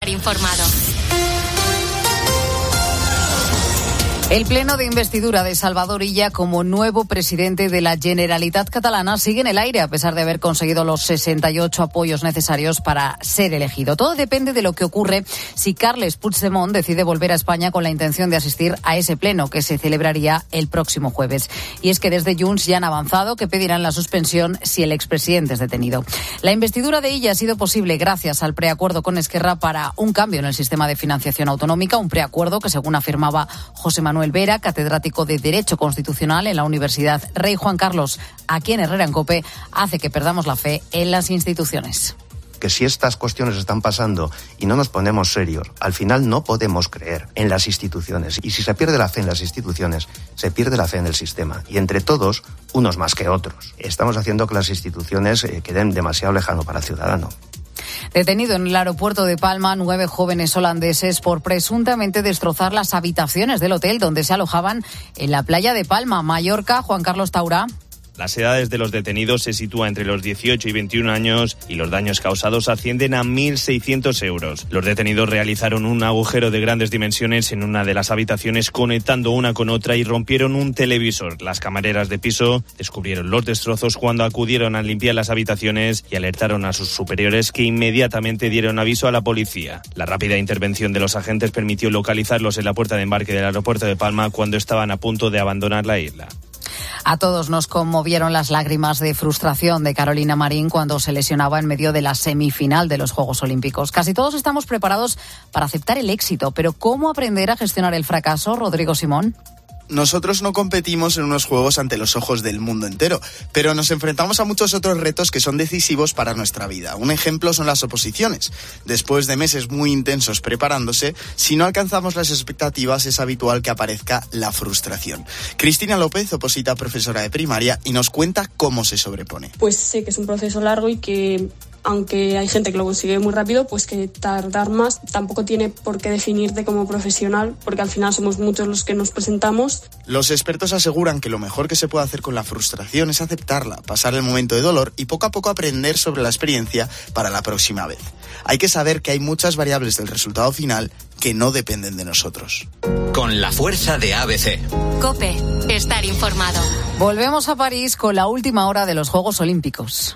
informado. El pleno de investidura de Salvador Illa como nuevo presidente de la Generalitat Catalana sigue en el aire a pesar de haber conseguido los 68 apoyos necesarios para ser elegido. Todo depende de lo que ocurre si Carles Puigdemont decide volver a España con la intención de asistir a ese pleno que se celebraría el próximo jueves. Y es que desde Junts ya han avanzado que pedirán la suspensión si el expresidente es detenido. La investidura de Illa ha sido posible gracias al preacuerdo con Esquerra para un cambio en el sistema de financiación autonómica, un preacuerdo que, según afirmaba José Manuel Vera, catedrático de Derecho Constitucional en la Universidad Rey Juan Carlos, aquí en Herrera en COPE, hace que perdamos la fe en las instituciones. Que si estas cuestiones están pasando y no nos ponemos serios, al final no podemos creer en las instituciones. Y si se pierde la fe en las instituciones, se pierde la fe en el sistema. Y entre todos, unos más que otros. Estamos haciendo que las instituciones queden demasiado lejano para el ciudadano. Detenido en el aeropuerto de Palma 9 jóvenes holandeses por presuntamente destrozar las habitaciones del hotel donde se alojaban en la playa de Palma, Mallorca. Juan Carlos Taura. Las edades de los detenidos se sitúan entre los 18 y 21 años y los daños causados ascienden a 1.600 euros. Los detenidos realizaron un agujero de grandes dimensiones en una de las habitaciones conectando una con otra y rompieron un televisor. Las camareras de piso descubrieron los destrozos cuando acudieron a limpiar las habitaciones y alertaron a sus superiores, que inmediatamente dieron aviso a la policía. La rápida intervención de los agentes permitió localizarlos en la puerta de embarque del aeropuerto de Palma cuando estaban a punto de abandonar la isla. A todos nos conmovieron las lágrimas de frustración de Carolina Marín cuando se lesionaba en medio de la semifinal de los Juegos Olímpicos. Casi todos estamos preparados para aceptar el éxito, pero ¿cómo aprender a gestionar el fracaso, Rodrigo Simón? Nosotros no competimos en unos juegos ante los ojos del mundo entero, pero nos enfrentamos a muchos otros retos que son decisivos para nuestra vida. Un ejemplo son las oposiciones. Después de meses muy intensos preparándose, si no alcanzamos las expectativas es habitual que aparezca la frustración. Cristina López oposita profesora de primaria y nos cuenta cómo se sobrepone. Pues sé que es un proceso largo y que, aunque hay gente que lo consigue muy rápido, pues que tardar más tampoco tiene por qué definirte como profesional, porque al final somos muchos los que nos presentamos. Los expertos aseguran que lo mejor que se puede hacer con la frustración es aceptarla, pasar el momento de dolor y poco a poco aprender sobre la experiencia para la próxima vez. Hay que saber que hay muchas variables del resultado final que no dependen de nosotros. Con la fuerza de ABC. COPE, estar informado. Volvemos a París con la última hora de los Juegos Olímpicos.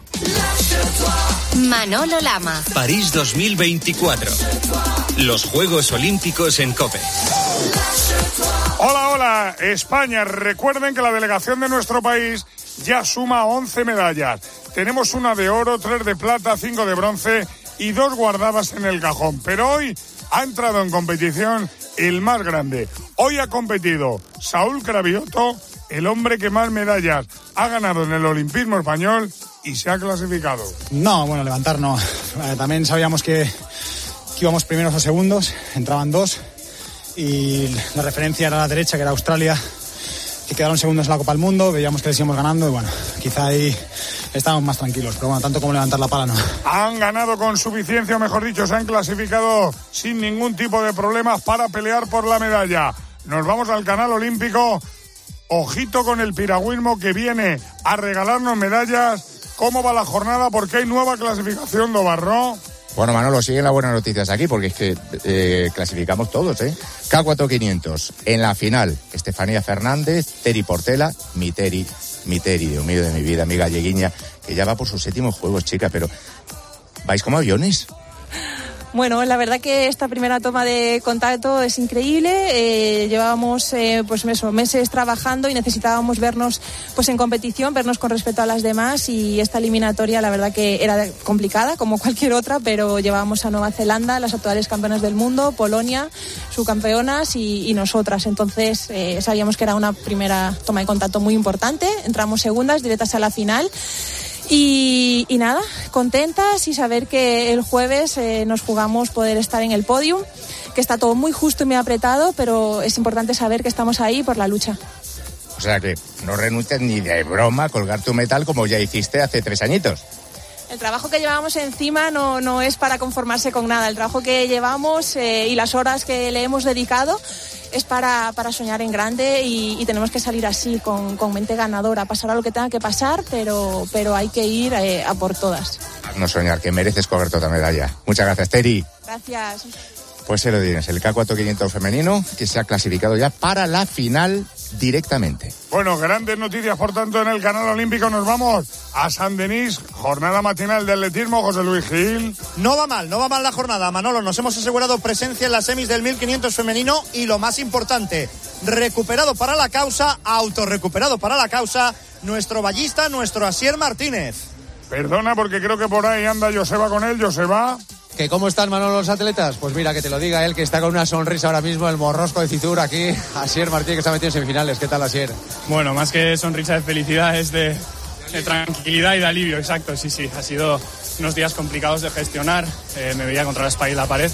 Manolo Lama. París 2024. Los Juegos Olímpicos en COPE. Hola, España. Recuerden que la delegación de nuestro país ya suma 11 medallas. Tenemos una de oro, 3 de plata, 5 de bronce y 2 guardadas en el cajón. Pero hoy ha entrado en competición el más grande. Hoy ha competido Saúl Cravioto, el hombre que más medallas ha ganado en el olimpismo español y se ha clasificado. No, bueno, levantar no. También sabíamos que íbamos primeros o segundos, entraban 2 y la referencia era la derecha, que era Australia, que quedaron segundos en la Copa del Mundo, veíamos que les íbamos ganando y bueno, quizá ahí estábamos más tranquilos, pero bueno, tanto como levantar la pala no. Han ganado con suficiencia, o mejor dicho, se han clasificado sin ningún tipo de problemas para pelear por la medalla. Nos vamos al canal olímpico. Ojito con el piragüismo que viene a regalarnos medallas. ¿Cómo va la jornada? Porque hay nueva clasificación, Dobarro. Bueno, Manolo, siguen las buenas noticias aquí porque es que clasificamos todos, K4 500. En la final, Estefanía Fernández, Teri Portela, mi Teri, Dios mío de mi vida, mi galleguiña, que ya va por sus 7 juegos, chica, pero ¿vais como aviones? Bueno, la verdad que esta primera toma de contacto es increíble. Llevábamos meses trabajando y necesitábamos vernos en competición, vernos con respeto a las demás, y esta eliminatoria la verdad que era complicada como cualquier otra, pero llevábamos a Nueva Zelanda, las actuales campeonas del mundo, Polonia, subcampeonas y nosotras. Entonces sabíamos que era una primera toma de contacto muy importante. Entramos segundas, directas a la final. Y nada, contentas y saber que el jueves nos jugamos poder estar en el podium, que está todo muy justo y muy apretado, pero es importante saber que estamos ahí por la lucha. O sea que no renuncias ni de broma a colgar tu metal como ya hiciste hace 3 añitos. El trabajo que llevamos encima no es para conformarse con nada. El trabajo que llevamos y las horas que le hemos dedicado es para soñar en grande y tenemos que salir así, con mente ganadora. Pasará lo que tenga que pasar, pero hay que ir a por todas. No soñar, que mereces cogerte otra medalla. Muchas gracias, Teri. Gracias. Pues se lo tienes, el K4 500 femenino, que se ha clasificado ya para la final directamente. Bueno, grandes noticias, por tanto, en el canal olímpico. Nos vamos a San Denis, jornada matinal de atletismo. José Luis Gil. No va mal la jornada, Manolo. Nos hemos asegurado presencia en las semis del 1500 femenino y lo más importante, autorrecuperado para la causa, nuestro vallista, nuestro Asier Martínez. Perdona, porque creo que por ahí anda Joseba con él. Joseba. ¿Que cómo están, Manolo, los atletas? Pues mira, que te lo diga él, que está con una sonrisa ahora mismo, el morrosco de Fitur aquí, Asier Martínez, que se ha metido en semifinales. ¿Qué tal, Asier? Bueno, más que sonrisa de felicidad, es de tranquilidad y de alivio, exacto, sí. Ha sido unos días complicados de gestionar, me veía contra la espalda y la pared,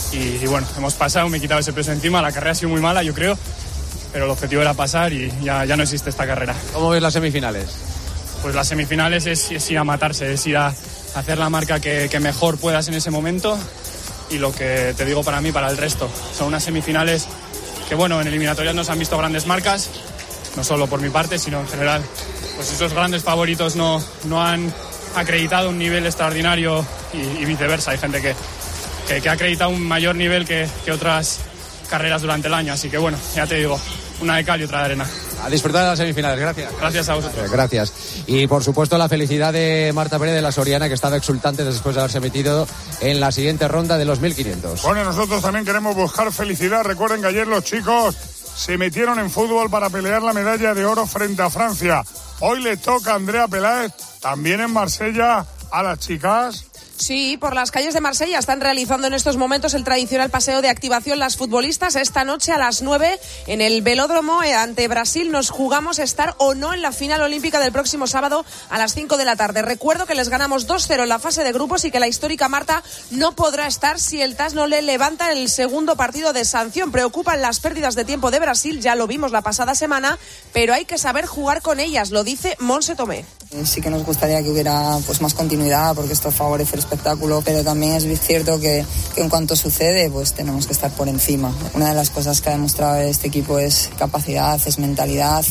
y bueno, hemos pasado, me he quitado ese peso encima, la carrera ha sido muy mala, yo creo, pero el objetivo era pasar y ya no existe esta carrera. ¿Cómo ves las semifinales? Pues las semifinales es ir a matarse, es ir a hacer la marca que mejor puedas en ese momento, y lo que te digo para mí, para el resto. Son unas semifinales que, bueno, en eliminatorias nos han visto grandes marcas, no solo por mi parte, sino en general. Pues esos grandes favoritos no han acreditado un nivel extraordinario y viceversa. Hay gente que ha acreditado un mayor nivel que otras carreras durante el año. Así que, bueno, ya te digo, una de cal y otra de arena. A disfrutar de las semifinales, gracias. Gracias a vosotros. Gracias. Y por supuesto la felicidad de Marta Pérez de la Soriana, que estaba exultante después de haberse metido en la siguiente ronda de los 1500. Bueno, nosotros también queremos buscar felicidad. Recuerden que ayer los chicos se metieron en fútbol para pelear la medalla de oro frente a Francia. Hoy le toca a Andrea Peláez, también en Marsella, a las chicas. Sí, por las calles de Marsella están realizando en estos momentos el tradicional paseo de activación las futbolistas. Esta noche a las 9 en el velódromo ante Brasil nos jugamos estar o no en la final olímpica del próximo sábado a las 5 de la tarde. Recuerdo que les ganamos 2-0 en la fase de grupos y que la histórica Marta no podrá estar si el TAS no le levanta el segundo partido de sanción. Preocupan las pérdidas de tiempo de Brasil, ya lo vimos la pasada semana, pero hay que saber jugar con ellas, lo dice Montse Tomé. Sí que nos gustaría que hubiera pues más continuidad, porque esto favorece el espectáculo, pero también es cierto que en cuanto sucede pues tenemos que estar por encima. Una de las cosas que ha demostrado este equipo es capacidad, es mentalidad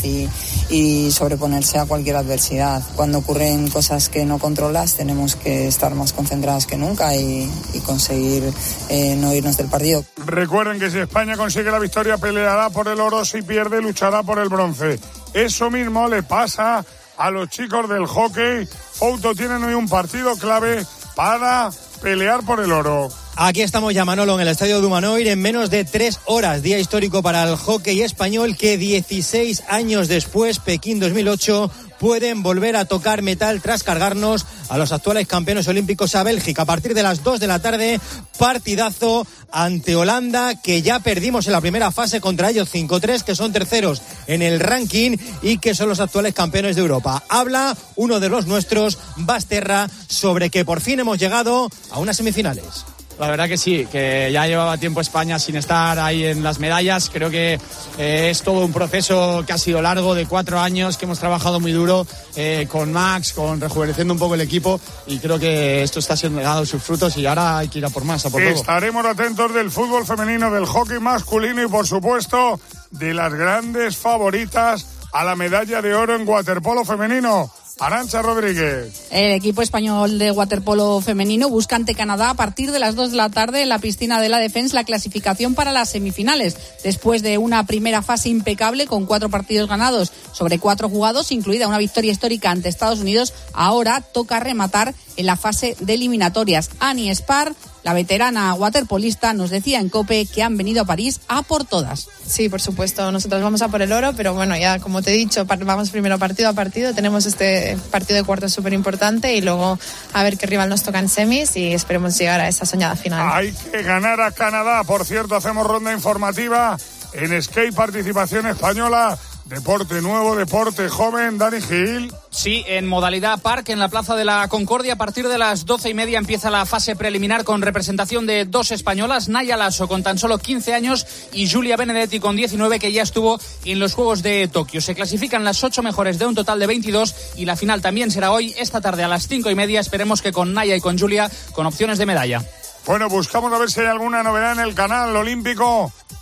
y sobreponerse a cualquier adversidad. Cuando ocurren cosas que no controlas tenemos que estar más concentradas que nunca y conseguir no irnos del partido. Recuerden que si España consigue la victoria peleará por el oro, si pierde luchará por el bronce. Eso mismo le pasa a los chicos del hockey. Fouto tienen hoy un partido clave para pelear por el oro. Aquí estamos ya, Manolo, en el estadio Dumanoir en menos de 3 horas. Día histórico para el hockey español, que 16 años después, Pekín 2008, pueden volver a tocar metal tras cargarnos a los actuales campeones olímpicos a Bélgica. A partir de las 2 de la tarde, partidazo ante Holanda, que ya perdimos en la primera fase contra ellos 5-3, que son terceros en el ranking y que son los actuales campeones de Europa. Habla uno de los nuestros, Basterra, sobre que por fin hemos llegado a unas semifinales. La verdad que sí, que ya llevaba tiempo España sin estar ahí en las medallas. Creo que es todo un proceso que ha sido largo, de 4 años, que hemos trabajado muy duro con Max, con rejuveneciendo un poco el equipo, y creo que esto está siendo dado sus frutos y ahora hay que ir a por más, a por todo. Estaremos atentos del fútbol femenino, del hockey masculino y, por supuesto, de las grandes favoritas a la medalla de oro en waterpolo femenino. Arantxa Rodríguez. El equipo español de waterpolo femenino busca ante Canadá a partir de las 2 de la tarde en la piscina de la Defensa la clasificación para las semifinales. Después de una primera fase impecable con 4 partidos ganados sobre 4 jugados, incluida una victoria histórica ante Estados Unidos, ahora toca rematar en la fase de eliminatorias. Ani Spar, la veterana waterpolista, nos decía en COPE que han venido a París a por todas. Sí, por supuesto, nosotros vamos a por el oro, pero bueno, ya como te he dicho, vamos primero partido a partido. Tenemos este partido de cuartos súper importante y luego a ver qué rival nos toca en semis y esperemos llegar a esa soñada final. Hay que ganar a Canadá. Por cierto, hacemos ronda informativa en skate, participación española. Deporte nuevo, deporte joven, Dani Gil. Sí, en modalidad park, en la Plaza de la Concordia, a partir de las 12:30 empieza la fase preliminar con representación de 2 españolas, Naya Lasso con tan solo 15 años y Giulia Benedetti con 19, que ya estuvo en los Juegos de Tokio. Se clasifican las 8 mejores de un total de 22 y la final también será hoy, esta tarde a las 5:30. Esperemos que con Naya y con Giulia con opciones de medalla. Bueno, buscamos a ver si hay alguna novedad en el canal olímpico.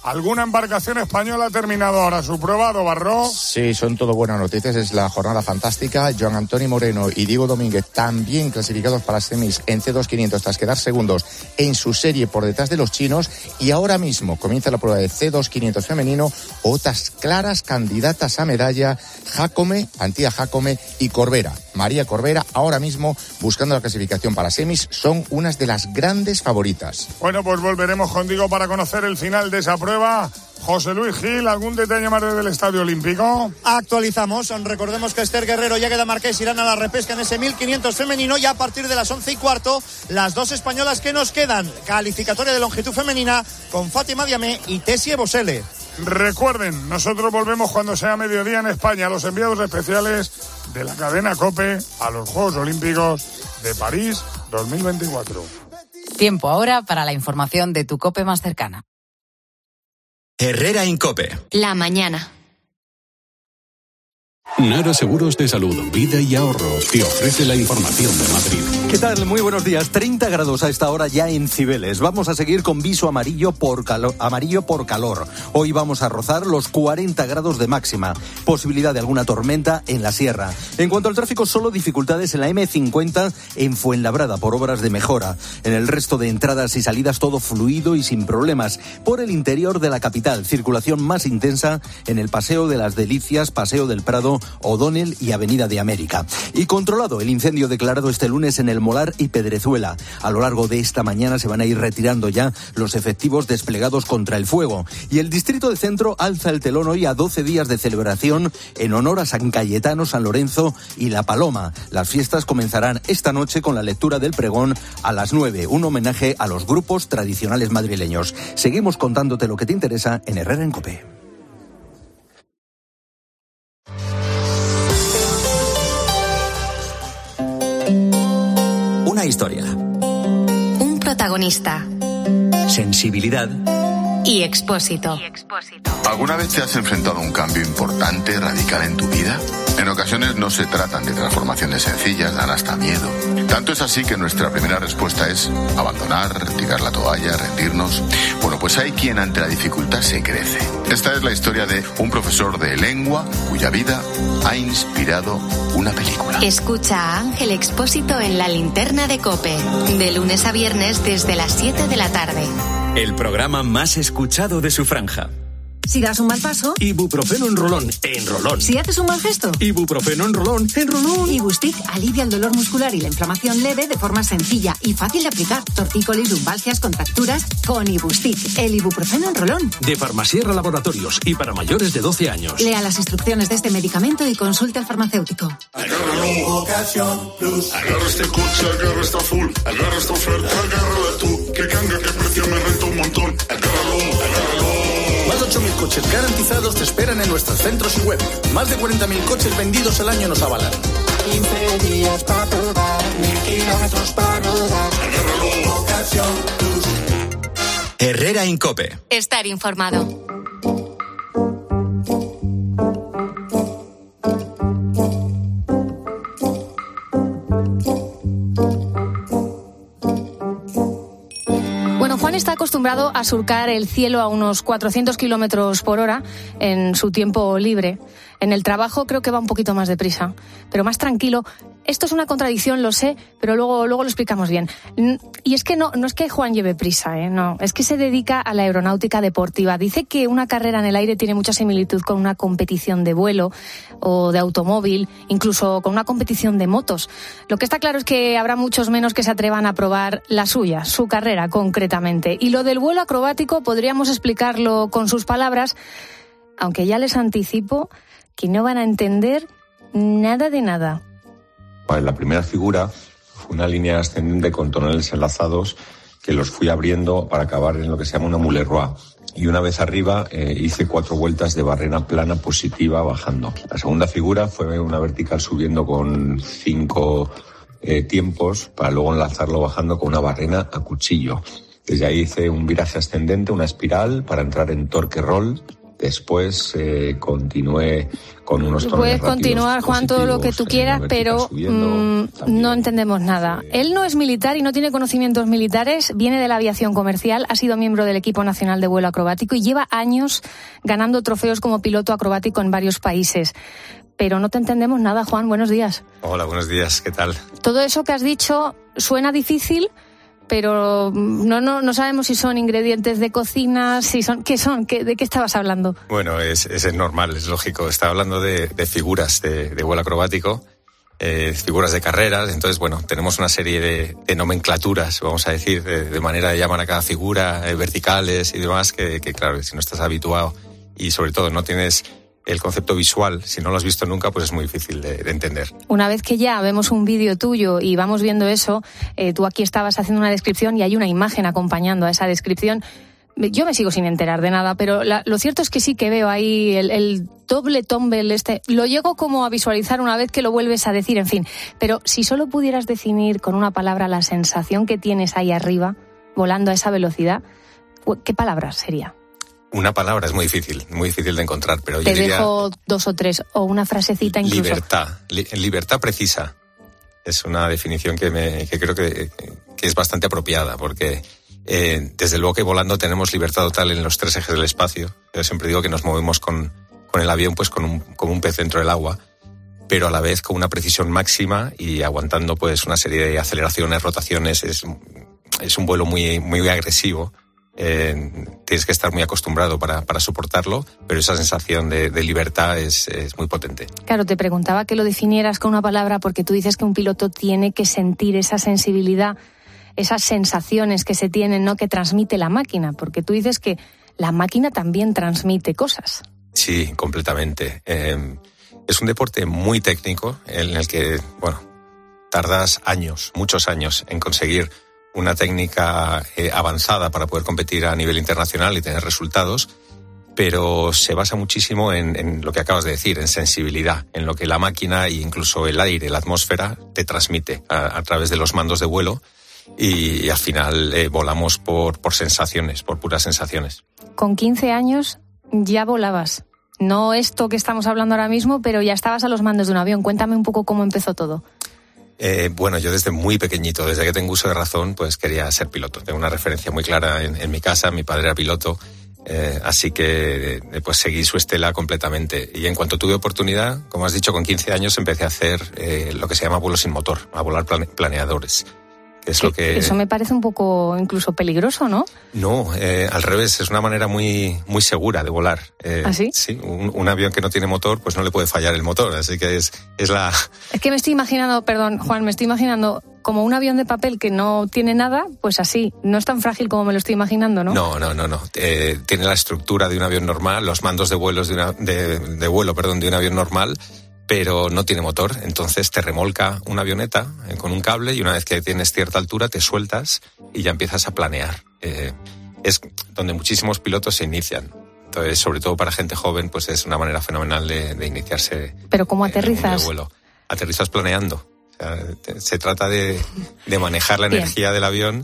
¿Alguna embarcación española ha terminado ahora su prueba, Dobarro? Sí, son todo buenas noticias, es la jornada fantástica. Joan Antonio Moreno y Diego Domínguez también clasificados para semis en C2 tras quedar segundos en su serie por detrás de los chinos, y ahora mismo comienza la prueba de C2 500 femenino. Otras claras candidatas a medalla, Jácome, Antía Jácome y Corbera. María Corbera, ahora mismo buscando la clasificación para semis, son unas de las grandes favoritas. Bueno, pues volveremos contigo para conocer el final de esa prueba. José Luis Gil, ¿algún detalle más del Estadio Olímpico? Actualizamos, recordemos que Esther Guerrero y Águeda Marqués irán a la repesca en ese 1500 femenino, y a partir de las 11:15, las dos españolas que nos quedan, calificatoria de longitud femenina con Fátima Diamé y Tessie Bosele. Recuerden, nosotros volvemos cuando sea mediodía en España, los enviados especiales de la cadena COPE a los Juegos Olímpicos de París 2024. Tiempo ahora para la información de tu COPE más cercana. Herrera Incope. La mañana. Nara Seguros de Salud, Vida y Ahorro te ofrece la información de Madrid. ¿Qué tal? Muy buenos días. 30 grados a esta hora ya en Cibeles. Vamos a seguir con viso amarillo por calor. Hoy vamos a rozar los 40 grados de máxima. Posibilidad de alguna tormenta en la sierra. En cuanto al tráfico, solo dificultades en la M50 en Fuenlabrada por obras de mejora. En el resto de entradas y salidas todo fluido y sin problemas. Por el interior de la capital, circulación más intensa en el Paseo de las Delicias, Paseo del Prado, O'Donnell y Avenida de América. Y controlado el incendio declarado este lunes en El Molar y Pedrezuela. A lo largo de esta mañana se van a ir retirando ya los efectivos desplegados contra el fuego. Y el Distrito del Centro alza el telón hoy a 12 días de celebración en honor a San Cayetano, San Lorenzo y La Paloma. Las fiestas comenzarán esta noche con la lectura del pregón a las 9, un homenaje a los grupos tradicionales madrileños. Seguimos contándote lo que te interesa en Herrera en COPE. Una historia. Un protagonista. Sensibilidad. Y Expósito. ¿Alguna vez te has enfrentado a un cambio importante, radical en tu vida? En ocasiones no se tratan de transformaciones sencillas, dan hasta miedo. Tanto es así que nuestra primera respuesta es abandonar, tirar la toalla, rendirnos. Bueno, pues hay quien ante la dificultad se crece. Esta es la historia de un profesor de lengua cuya vida ha inspirado una película. Escucha a Ángel Expósito en La Linterna de COPE, de lunes a viernes desde las 7 de la tarde. El programa más escuchado de su franja. Si das un mal paso, Ibuprofeno en rolón, en rolón. Si haces un mal gesto, Ibuprofeno en rolón, en rolón. Ibustic alivia el dolor muscular y la inflamación leve de forma sencilla y fácil de aplicar. Tortícolis, lumbalgias, contracturas, con Ibustic, el ibuprofeno en rolón. De Farmasierra Laboratorios y para mayores de 12 años. Lea las instrucciones de este medicamento y consulte al farmacéutico. Agárralo, Ocasión Plus. Agarra este coche, agarra esta full. Agarra esta oferta, agárrala tú. Que canga, que precio me renta un montón. Agárralo. Más de 8.000 coches garantizados te esperan en nuestros centros y web. Más de 40.000 coches vendidos al año nos avalan. 15 días para probar, 1.000 kilómetros para rodar. Agárralo, Ocasión Plus. Herrera Incope. Estar informado. Juan está acostumbrado a surcar el cielo a unos 400 kilómetros por hora en su tiempo libre. En el trabajo creo que va un poquito más deprisa, pero más tranquilo. Esto es una contradicción, lo sé, pero luego lo explicamos bien. Y es que no es que Juan lleve prisa, no, es que se dedica a la aeronáutica deportiva. Dice que una carrera en el aire tiene mucha similitud con una competición de vuelo o de automóvil, incluso con una competición de motos. Lo que está claro es que habrá muchos menos que se atrevan a probar la suya, su carrera concretamente. Y lo del vuelo acrobático podríamos explicarlo con sus palabras, aunque ya les anticipo que no van a entender nada de nada. La primera figura fue una línea ascendente con toneles enlazados que los fui abriendo para acabar en lo que se llama una mulerroa. Y una vez arriba hice 4 vueltas de barrena plana positiva bajando. La segunda figura fue una vertical subiendo con 5 tiempos para luego enlazarlo bajando con una barrena a cuchillo. Desde ahí hice un viraje ascendente, una espiral para entrar en torque roll Después continué con unos torneos. Puedes continuar, Juan, todo lo que tú quieras, pero no entendemos nada. Él no es militar y no tiene conocimientos militares, viene de la aviación comercial, ha sido miembro del equipo nacional de vuelo acrobático y lleva años ganando trofeos como piloto acrobático en varios países. Pero no te entendemos nada, Juan. Buenos días. Hola, buenos días. ¿Qué tal? Todo eso que has dicho suena difícil, pero no sabemos si son ingredientes de cocina, si son... ¿Qué son? ¿De qué estabas hablando? Bueno, es normal, es lógico. Estaba hablando de figuras de vuelo acrobático, figuras de carreras. Entonces, bueno, tenemos una serie de nomenclaturas, vamos a decir, de manera de llamar a cada figura, verticales y demás, que claro, si no estás habituado y sobre todo no tienes el concepto visual, si no lo has visto nunca, pues es muy difícil de entender. Una vez que ya vemos un vídeo tuyo y vamos viendo eso, tú aquí estabas haciendo una descripción y hay una imagen acompañando a esa descripción. Yo me sigo sin enterar de nada, pero lo cierto es que sí que veo ahí el doble tumble lo llego como a visualizar una vez que lo vuelves a decir, en fin. Pero si solo pudieras definir con una palabra la sensación que tienes ahí arriba, volando a esa velocidad, ¿qué palabra sería? Una palabra es muy difícil de encontrar, pero Te yo diría... dejo 2 o 3, o una frasecita incluso. Libertad precisa. Es una definición que creo que es bastante apropiada, porque desde luego que volando tenemos libertad total en los 3 ejes del espacio. Yo siempre digo que nos movemos con el avión pues como un pez dentro del agua, pero a la vez con una precisión máxima y aguantando pues una serie de aceleraciones, rotaciones. Es un vuelo muy, muy agresivo. Tienes que estar muy acostumbrado para soportarlo, pero esa sensación de libertad es muy potente. Claro, te preguntaba que lo definieras con una palabra porque tú dices que un piloto tiene que sentir esa sensibilidad, esas sensaciones que se tienen, ¿no?, que transmite la máquina, porque tú dices que la máquina también transmite cosas. Sí, completamente. Es un deporte muy técnico en el que, bueno, tardas años, muchos años en conseguir una técnica avanzada para poder competir a nivel internacional y tener resultados, pero se basa muchísimo en lo que acabas de decir, en sensibilidad, en lo que la máquina e incluso el aire, la atmósfera, te transmite a través de los mandos de vuelo y al final volamos por sensaciones, por puras sensaciones. Con 15 años ya volabas. No esto que estamos hablando ahora mismo, pero ya estabas a los mandos de un avión. Cuéntame un poco cómo empezó todo. Bueno, yo desde muy pequeñito, desde que tengo uso de razón, pues quería ser piloto. Tengo una referencia muy clara en mi casa, mi padre era piloto, así que pues seguí su estela completamente. Y en cuanto tuve oportunidad, como has dicho, con 15 años empecé a hacer lo que se llama vuelo sin motor, a volar planeadores. Es lo que... Eso me parece un poco incluso peligroso, ¿no? No, al revés, es una manera muy, muy segura de volar. ¿Ah, sí? Sí, un avión que no tiene motor, pues no le puede fallar el motor, así que es la... Es que me estoy imaginando, perdón, Juan, me estoy imaginando como un avión de papel que no tiene nada, pues así, no es tan frágil como me lo estoy imaginando, ¿no? No. Tiene la estructura de un avión normal, los mandos de vuelo de un avión normal, pero no tiene motor, entonces te remolca una avioneta con un cable y una vez que tienes cierta altura te sueltas y ya empiezas a planear. Es donde muchísimos pilotos se inician. Entonces, sobre todo para gente joven, pues es una manera fenomenal de iniciarse. ¿Pero cómo aterrizas? De vuelo. Aterrizas planeando. O sea, se trata de manejar la energía del avión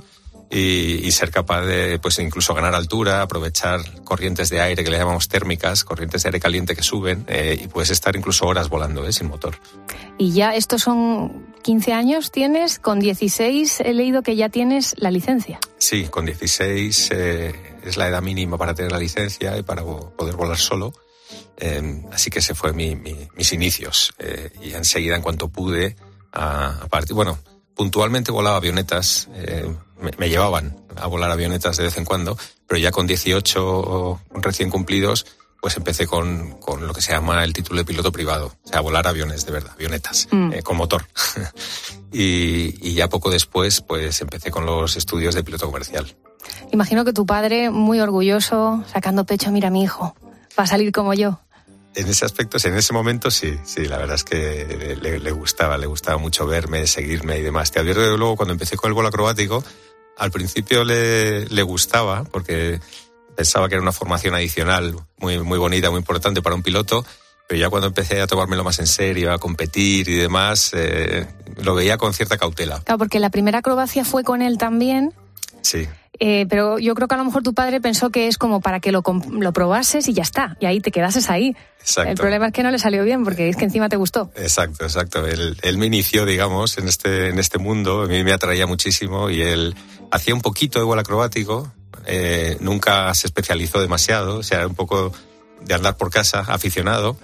y ser capaz de, pues incluso ganar altura, aprovechar corrientes de aire que le llamamos térmicas, corrientes de aire caliente que suben, y puedes estar incluso horas volando, sin motor. Y ya estos son 15 años tienes, con 16 he leído que ya tienes la licencia. Sí, con 16 es la edad mínima para tener la licencia y para poder volar solo. Así que ese fue mis inicios. Y enseguida, en cuanto pude, puntualmente volaba avionetas, me llevaban a volar avionetas de vez en cuando, pero ya con 18 recién cumplidos, pues empecé con lo que se llama el título de piloto privado, o sea, volar aviones de verdad, avionetas, con motor. y ya poco después, pues empecé con los estudios de piloto comercial. Imagino que tu padre, muy orgulloso, sacando pecho, mira, mi hijo, va a salir como yo. En ese aspecto, en ese momento sí, la verdad es que le gustaba mucho verme, seguirme y demás. Te advierto que luego cuando empecé con el vuelo acrobático, al principio le gustaba porque pensaba que era una formación adicional muy, muy bonita, muy importante para un piloto, pero ya cuando empecé a tomármelo más en serio, a competir y demás, lo veía con cierta cautela. Claro, porque la primera acrobacia fue con él también. Sí. Pero yo creo que a lo mejor tu padre pensó que es como para que lo probases y ya está, y ahí te quedases ahí. Exacto. El problema es que no le salió bien, porque es que encima te gustó. Exacto. Él me inició, digamos, en este mundo. A mí me atraía muchísimo y él hacía un poquito de vuelo acrobático. Nunca se especializó demasiado, o sea, era un poco de andar por casa, aficionado.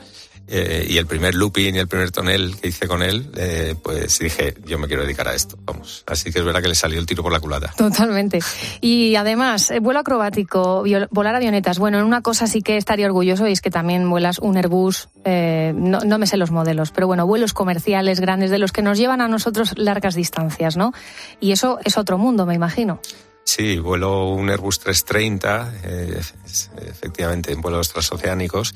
Y el primer looping y el primer tonel que hice con él, pues dije, yo me quiero dedicar a esto, vamos. Así que es verdad que le salió el tiro por la culata. Totalmente. Y además, vuelo acrobático, volar avionetas. Bueno, en una cosa sí que estaría orgulloso, y es que también vuelas un Airbus, no me sé los modelos, pero bueno, vuelos comerciales grandes de los que nos llevan a nosotros largas distancias, ¿no? Y eso es otro mundo, me imagino. Sí, vuelo un Airbus 330, efectivamente, en vuelos transoceánicos,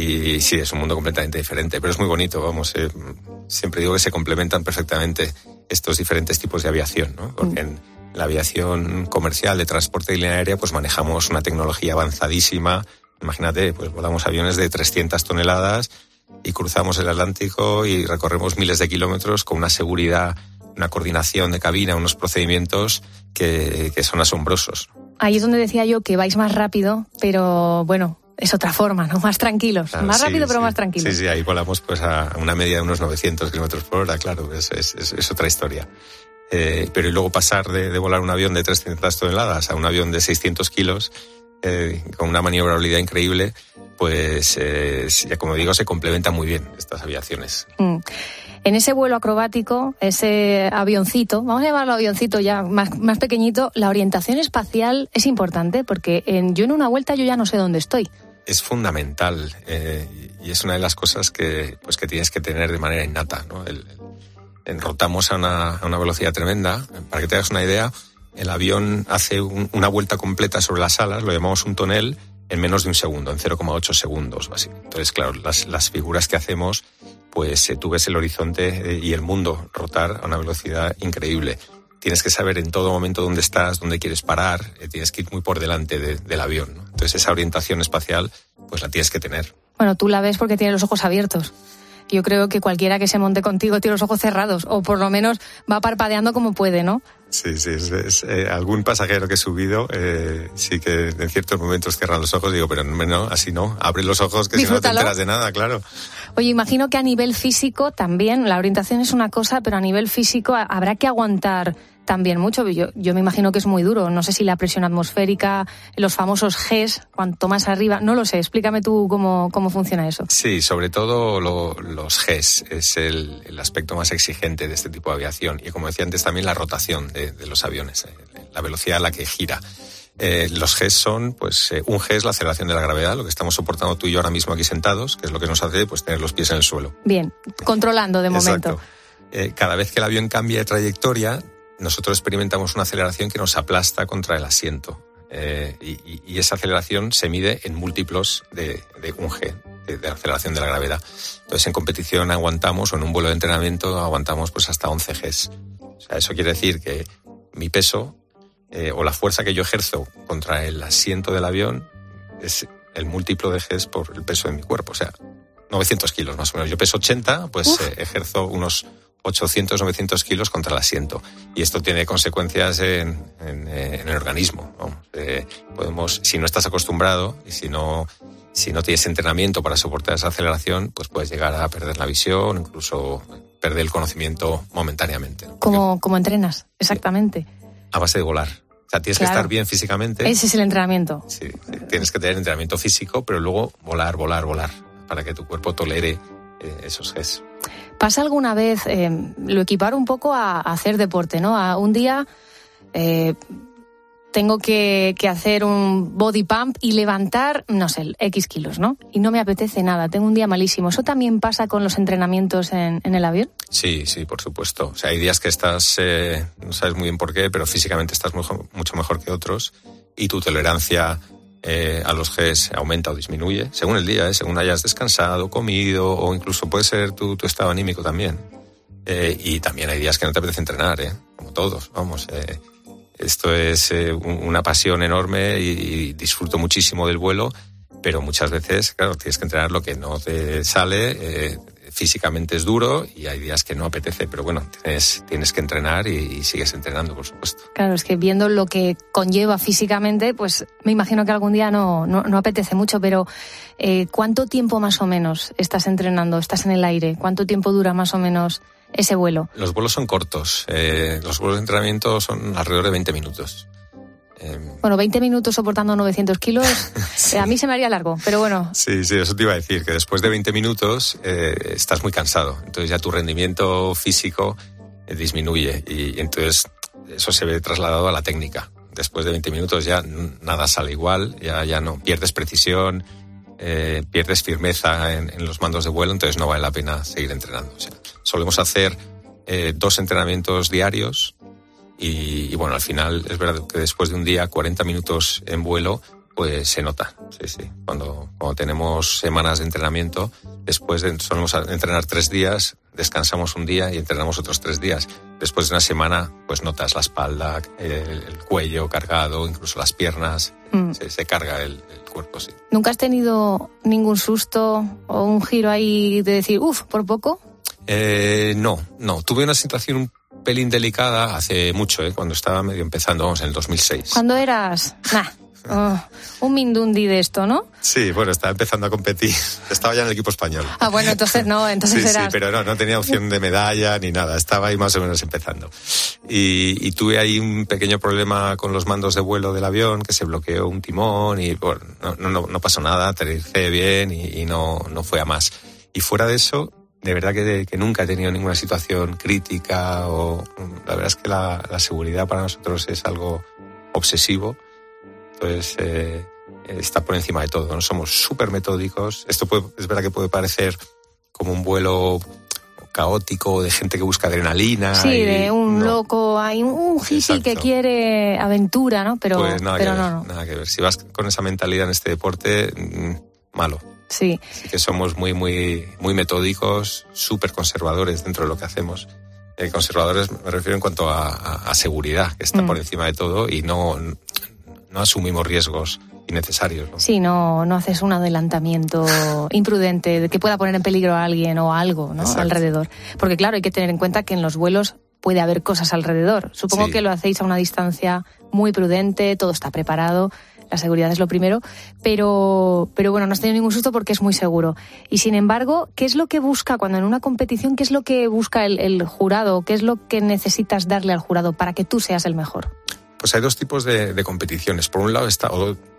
y sí, es un mundo completamente diferente, pero es muy bonito, vamos, siempre digo que se complementan perfectamente estos diferentes tipos de aviación, ¿no? Porque en la aviación comercial de transporte de línea aérea, pues manejamos una tecnología avanzadísima. Imagínate, pues volamos aviones de 300 toneladas y cruzamos el Atlántico y recorremos miles de kilómetros con una seguridad, una coordinación de cabina, unos procedimientos que son asombrosos. Ahí es donde decía yo que vais más rápido, pero bueno, es otra forma, ¿no? Más tranquilos. Más rápido, pero más tranquilos. Sí, ahí volamos pues a una media de unos 900 kilómetros por hora, claro, es otra historia. Pero y luego pasar de volar un avión de 300 toneladas a un avión de 600 kilos, con una maniobrabilidad increíble, pues ya como digo, se complementan muy bien estas aviaciones. En ese vuelo acrobático, ese avioncito, vamos a llamarlo avioncito ya más pequeñito, la orientación espacial es importante, porque yo en una vuelta yo ya no sé dónde estoy. Es fundamental, y es una de las cosas que tienes que tener de manera innata, ¿no? Rotamos a una velocidad tremenda. Para que te hagas una idea, el avión hace una vuelta completa sobre las alas, lo llamamos un tonel, en menos de un segundo, en 0,8 segundos, así. Entonces, claro, las figuras que hacemos, pues tú ves el horizonte y el mundo rotar a una velocidad increíble. Tienes que saber en todo momento dónde estás, dónde quieres parar, tienes que ir muy por delante del avión, ¿no? Entonces, esa orientación espacial, pues la tienes que tener. Bueno, tú la ves porque tienes los ojos abiertos. Yo creo que cualquiera que se monte contigo tiene los ojos cerrados, o por lo menos va parpadeando como puede, ¿no? Sí, algún pasajero que he subido, sí que en ciertos momentos cierran los ojos, digo, pero no, así no, abre los ojos, que disfrútalo. Si no te enteras de nada, claro. Oye, imagino que a nivel físico también, la orientación es una cosa, pero a nivel físico habrá que aguantar también mucho. Yo me imagino que es muy duro. No sé si la presión atmosférica, los famosos Gs, cuanto más arriba, no lo sé. Explícame tú cómo funciona eso. Sí, sobre todo los Gs es el aspecto más exigente de este tipo de aviación. Y como decía antes, también la rotación de los aviones, la velocidad a la que gira. Los Gs son, pues, un G es la aceleración de la gravedad, lo que estamos soportando tú y yo ahora mismo aquí sentados, que es lo que nos hace, pues, tener los pies en el suelo. Bien, controlando de momento. Exacto. Cada vez que el avión cambia de trayectoria, nosotros experimentamos una aceleración que nos aplasta contra el asiento. Y esa aceleración se mide en múltiplos de un G, de la aceleración de la gravedad. Entonces, en competición aguantamos, o en un vuelo de entrenamiento aguantamos pues hasta 11 Gs. O sea, eso quiere decir que mi peso o la fuerza que yo ejerzo contra el asiento del avión es el múltiplo de Gs por el peso de mi cuerpo. O sea, 900 kilos más o menos. Yo peso 80, pues ejerzo unos 800, 900 kilos contra el asiento. Y esto tiene consecuencias en el organismo. Podemos, si no estás acostumbrado y si no tienes entrenamiento para soportar esa aceleración, pues puedes llegar a perder la visión, incluso perder el conocimiento momentáneamente. ¿Cómo entrenas? Exactamente. A base de volar. O sea, tienes que estar bien físicamente. Ese es el entrenamiento. Sí, tienes que tener entrenamiento físico, pero luego volar, para que tu cuerpo tolere esos Gs. ¿Pasa alguna vez, lo equiparo un poco a hacer deporte, ¿no? A un día tengo que hacer un body pump y levantar, no sé, X kilos, ¿no? Y no me apetece nada, tengo un día malísimo. ¿Eso también pasa con los entrenamientos en el avión? Sí, por supuesto. O sea, hay días que estás, no sabes muy bien por qué, pero físicamente estás mucho mejor que otros y tu tolerancia a los Gs aumenta o disminuye, según el día, según hayas descansado, comido, o incluso puede ser tu estado anímico también. Y también hay días que no te apetece entrenar, como todos, vamos. Esto es una pasión enorme y disfruto muchísimo del vuelo, pero muchas veces, claro, tienes que entrenar lo que no te sale físicamente es duro y hay días que no apetece, pero bueno, tienes que entrenar y sigues entrenando, por supuesto. Claro, es que viendo lo que conlleva físicamente, pues me imagino que algún día no apetece mucho, pero ¿cuánto tiempo más o menos estás entrenando? ¿Estás en el aire? ¿Cuánto tiempo dura más o menos ese vuelo? Los vuelos son cortos, los vuelos de entrenamiento son alrededor de 20 minutos. Bueno, 20 minutos soportando 900 kilos, sí. A mí se me haría largo, pero bueno. Sí, eso te iba a decir, que después de 20 minutos estás muy cansado, entonces ya tu rendimiento físico disminuye y entonces eso se ve trasladado a la técnica. Después de 20 minutos ya nada sale igual, ya no pierdes precisión, pierdes firmeza en los mandos de vuelo, entonces no vale la pena seguir entrenando. O sea, solemos hacer 2 entrenamientos diarios. Y bueno, al final es verdad que después de un día, 40 minutos en vuelo, pues se nota. Sí. Cuando tenemos semanas de entrenamiento, después solemos entrenar 3 días, descansamos un día y entrenamos otros 3 días. Después de una semana, pues notas la espalda, el cuello cargado, incluso las piernas. Se carga el cuerpo, sí. ¿Nunca has tenido ningún susto o un giro ahí de decir, por poco? No. Tuve una situación un pelín delicada hace mucho, cuando estaba medio empezando, en el 2006. ¿Cuándo eras? Un mindundi de esto, ¿no? Sí, bueno, estaba empezando a competir. Estaba ya en el equipo español. Bueno, entonces no, entonces sí, eras... Sí, pero no tenía opción de medalla ni nada. Estaba ahí más o menos empezando. Y tuve ahí un pequeño problema con los mandos de vuelo del avión, que se bloqueó un timón y bueno, no pasó nada, aterricé bien y no fue a más. Y fuera de eso, de verdad que nunca he tenido ninguna situación crítica la verdad es que la seguridad para nosotros es algo obsesivo. Entonces está por encima de todo, ¿no? Somos súper metódicos. Esto es verdad que puede parecer como un vuelo caótico de gente que busca adrenalina. Sí, de un loco, hay un hippie que quiere aventura, ¿no? Pero, pues nada que ver. Si vas con esa mentalidad en este deporte, malo. Sí. Así que somos muy, muy, muy metódicos, súper conservadores dentro de lo que hacemos. Conservadores me refiero en cuanto a seguridad, que está por encima de todo y no asumimos riesgos innecesarios, ¿no? Sí, no haces un adelantamiento imprudente de que pueda poner en peligro a alguien o algo, ¿no? Alrededor. Porque claro, hay que tener en cuenta que en los vuelos puede haber cosas alrededor. Supongo que lo hacéis a una distancia muy prudente, todo está preparado. La seguridad es lo primero, pero bueno, no has tenido ningún susto porque es muy seguro. Y sin embargo, ¿qué es lo que busca cuando en una competición, qué es lo que busca el jurado? ¿Qué es lo que necesitas darle al jurado para que tú seas el mejor? Pues hay 2 tipos de competiciones. Por un lado está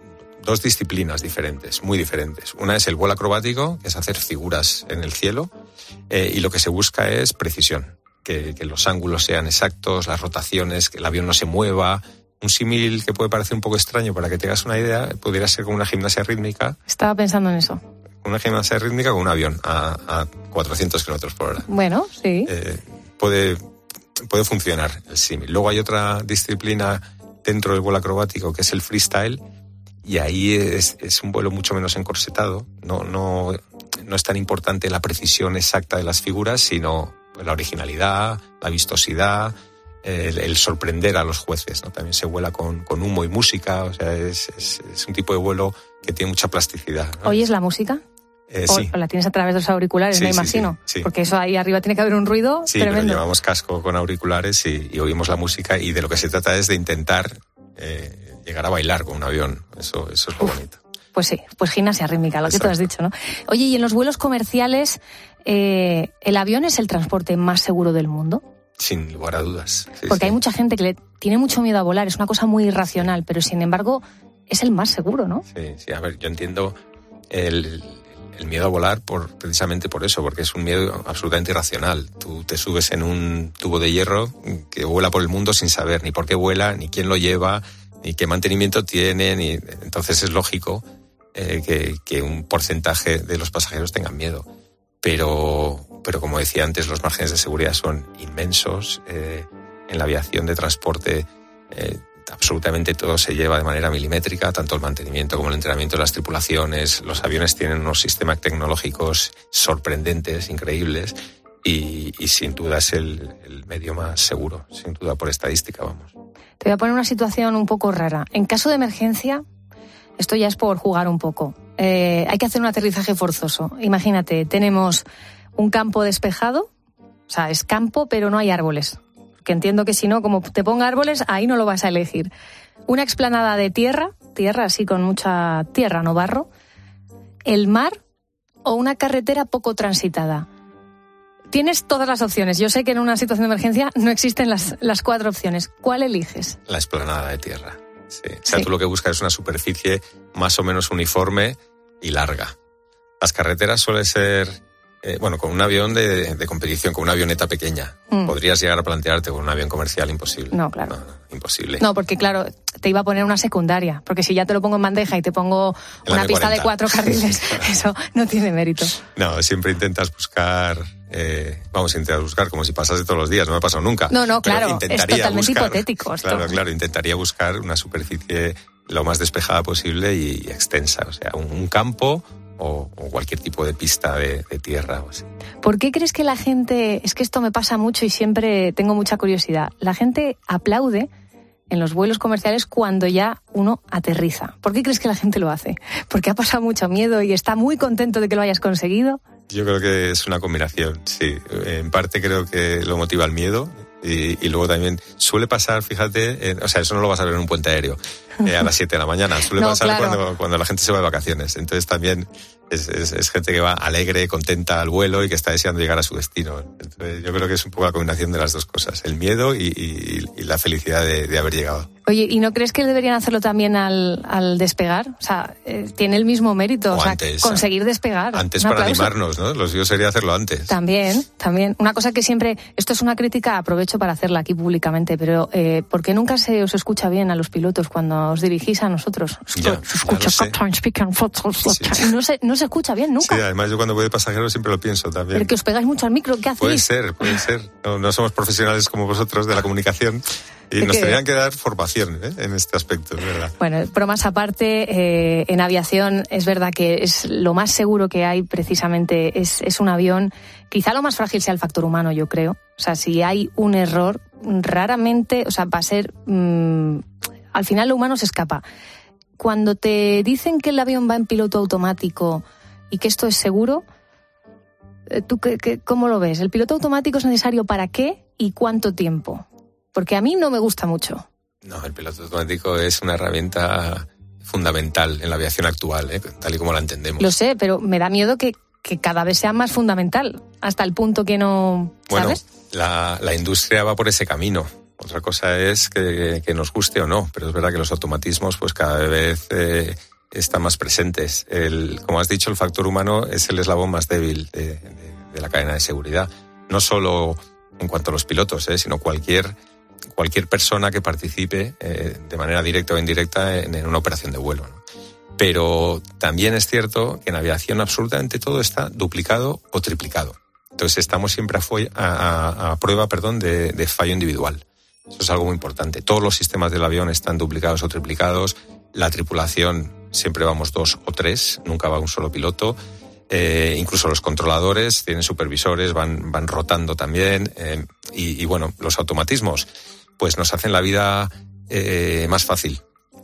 2 disciplinas diferentes, muy diferentes. Una es el vuelo acrobático, que es hacer figuras en el cielo, y lo que se busca es precisión, que los ángulos sean exactos, las rotaciones, que el avión no se mueva. Un símil que puede parecer un poco extraño, para que te hagas una idea, podría ser como una gimnasia rítmica. Estaba pensando en eso. Una gimnasia rítmica con un avión a 400 kilómetros por hora. Bueno, sí. Puede funcionar el símil. Luego hay otra disciplina dentro del vuelo acrobático, que es el freestyle, y ahí es un vuelo mucho menos encorsetado. No es tan importante la precisión exacta de las figuras, sino la originalidad, la vistosidad, el sorprender a los jueces, ¿no? También se vuela con humo y música, o sea, es un tipo de vuelo que tiene mucha plasticidad, ¿no? ¿Oyes la música? Sí. ¿O la tienes a través de los auriculares, me imagino? Sí. Porque eso ahí arriba tiene que haber un ruido tremendo. Pero llevamos casco con auriculares y oímos la música, y de lo que se trata es de intentar llegar a bailar con un avión. Eso es lo bonito. Pues sí, pues gimnasia rítmica, lo que tú has dicho, ¿no? Oye, y en los vuelos comerciales, ¿el avión es el transporte más seguro del mundo? Sin lugar a dudas. Porque hay mucha gente que le tiene mucho miedo a volar, es una cosa muy irracional, pero sin embargo es el más seguro, ¿no? Sí, a ver, yo entiendo el miedo a volar precisamente por eso, porque es un miedo absolutamente irracional. Tú te subes en un tubo de hierro que vuela por el mundo sin saber ni por qué vuela, ni quién lo lleva, ni qué mantenimiento tiene, entonces es lógico que un porcentaje de los pasajeros tengan miedo. Pero como decía antes, los márgenes de seguridad son inmensos. En la aviación de transporte absolutamente todo se lleva de manera milimétrica, tanto el mantenimiento como el entrenamiento de las tripulaciones. Los aviones tienen unos sistemas tecnológicos sorprendentes, increíbles, y sin duda es el medio más seguro, sin duda por estadística, vamos. Te voy a poner una situación un poco rara. En caso de emergencia, esto ya es por jugar un poco, hay que hacer un aterrizaje forzoso. Imagínate, tenemos un campo despejado, o sea, es campo pero no hay árboles, que entiendo que si no, como te ponga árboles, ahí no lo vas a elegir. Una explanada de tierra así con mucha tierra, no barro, el mar o una carretera poco transitada. Tienes todas las opciones. Yo sé que en una situación de emergencia no existen las 4 opciones. ¿Cuál eliges? La explanada de tierra. Sí. O sea, tú lo que buscas es una superficie más o menos uniforme y larga. Las carreteras suelen ser, con un avión de competición, con una avioneta pequeña. Podrías llegar a plantearte con un avión comercial, imposible. No, claro. No, imposible. No, porque claro, te iba a poner una secundaria, porque si ya te lo pongo en bandeja y te pongo una pista de 4 carriles, eso no tiene mérito. No, siempre intentas buscar... intentar buscar como si pasase todos los días, no me ha pasado nunca. No, claro, es totalmente hipotético esto. Claro, intentaría buscar una superficie lo más despejada posible y extensa, o sea, un campo o cualquier tipo de pista de tierra o así. ¿Por qué crees que la gente, es que esto me pasa mucho y siempre tengo mucha curiosidad, la gente aplaude en los vuelos comerciales cuando ya uno aterriza? ¿Por qué crees que la gente lo hace? ¿Porque ha pasado mucho miedo y está muy contento de que lo hayas conseguido? Yo creo que es una combinación, sí. En parte creo que lo motiva el miedo y luego también suele pasar, fíjate, eso no lo vas a ver en un puente aéreo a las 7 de la mañana. Suele pasar claro. cuando la gente se va de vacaciones. Entonces también es gente que va alegre, contenta al vuelo y que está deseando llegar a su destino. Entonces yo creo que es un poco la combinación de las dos cosas, el miedo y la felicidad de haber llegado. Oye, ¿y no crees que deberían hacerlo también al despegar? O sea, tiene el mismo mérito, o sea, antes, conseguir despegar. Antes para animarnos, ¿no? Lo suyo sería hacerlo antes. También. Una cosa que siempre, esto es una crítica, aprovecho para hacerla aquí públicamente, pero ¿por qué nunca se os escucha bien a los pilotos cuando os dirigís a nosotros? Se escucha, no se escucha bien nunca. Sí, además yo cuando voy de pasajero siempre lo pienso también. Pero que os pegáis mucho al micro, ¿qué hacéis? Puede ser. No somos profesionales como vosotros de la comunicación. Y nos tendrían que dar formación en este aspecto, es verdad. Bueno, bromas aparte, en aviación es verdad que es lo más seguro que hay precisamente es un avión. Quizá lo más frágil sea el factor humano, yo creo. O sea, si hay un error, raramente, o sea, va a ser... al final lo humano se escapa. Cuando te dicen que el avión va en piloto automático y que esto es seguro, ¿tú cómo lo ves? ¿El piloto automático es necesario para qué y cuánto tiempo? Porque a mí no me gusta mucho. No, el piloto automático es una herramienta fundamental en la aviación actual, tal y como la entendemos. Lo sé, pero me da miedo que cada vez sea más fundamental, hasta el punto que no... ¿sabes? Bueno, la industria va por ese camino. Otra cosa es que nos guste o no, pero es verdad que los automatismos pues cada vez están más presentes. Como has dicho, el factor humano es el eslabón más débil de la cadena de seguridad. No solo en cuanto a los pilotos, sino cualquier persona que participe de manera directa o indirecta en una operación de vuelo, ¿no? Pero también es cierto que en aviación absolutamente todo está duplicado o triplicado. Entonces estamos siempre a prueba de fallo individual. Eso es algo muy importante. Todos los sistemas del avión están duplicados o triplicados. La tripulación siempre vamos 2 o 3, nunca va un solo piloto. Incluso los controladores tienen supervisores, van rotando también. Y bueno, los automatismos pues nos hacen la vida más fácil.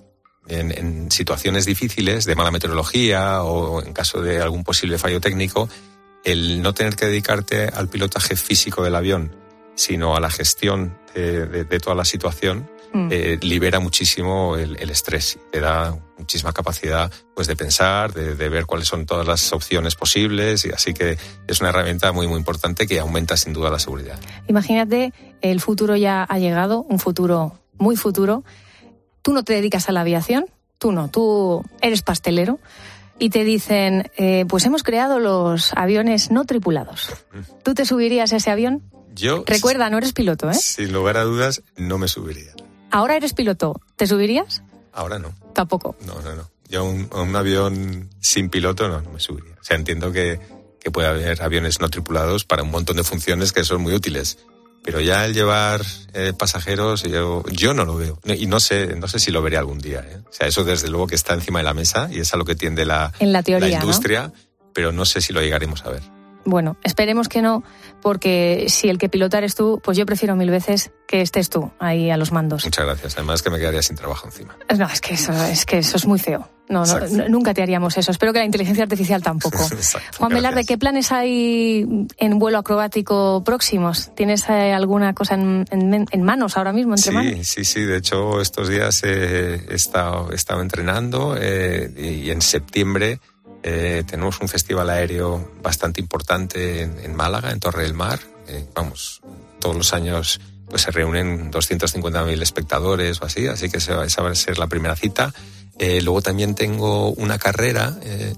En situaciones difíciles de mala meteorología o en caso de algún posible fallo técnico, el no tener que dedicarte al pilotaje físico del avión, sino a la gestión de toda la situación, libera muchísimo el estrés. Te da muchísima capacidad pues de pensar, de ver cuáles son todas las opciones posibles, y así que es una herramienta muy, muy importante que aumenta sin duda la seguridad. Imagínate, el futuro ya ha llegado, un futuro muy futuro. Tú no te dedicas a la aviación, tú eres pastelero, y te dicen, pues hemos creado los aviones no tripulados. ¿Tú te subirías a ese avión? Yo... Recuerda, no eres piloto, ¿eh? Sin lugar a dudas, no me subiría. Ahora eres piloto, ¿te subirías? Ahora no. Tampoco. No. Yo a un avión sin piloto no me subiría. O sea, entiendo que puede haber aviones no tripulados para un montón de funciones que son muy útiles. Pero ya el llevar pasajeros, yo no lo veo. Y no sé si lo veré algún día. O sea, eso desde luego que está encima de la mesa y es a lo que tiende la teoría, industria, ¿no? Pero no sé si lo llegaremos a ver. Bueno, esperemos que no, porque si el que pilota eres tú, pues yo prefiero 1000 veces que estés tú ahí a los mandos. Muchas gracias. Además que me quedaría sin trabajo encima. No, es que eso es muy feo. No, nunca te haríamos eso. Espero que la inteligencia artificial tampoco. Exacto, Juan Velarde, ¿qué planes hay en vuelo acrobático próximos? ¿Tienes alguna cosa en manos ahora mismo, entre manos? Sí. De hecho, estos días he estado entrenando y en septiembre tenemos un festival aéreo bastante importante en Málaga, en Torre del Mar. Todos los años pues se reúnen 250.000 espectadores o así que esa va a ser la primera cita. Luego también tengo una carrera,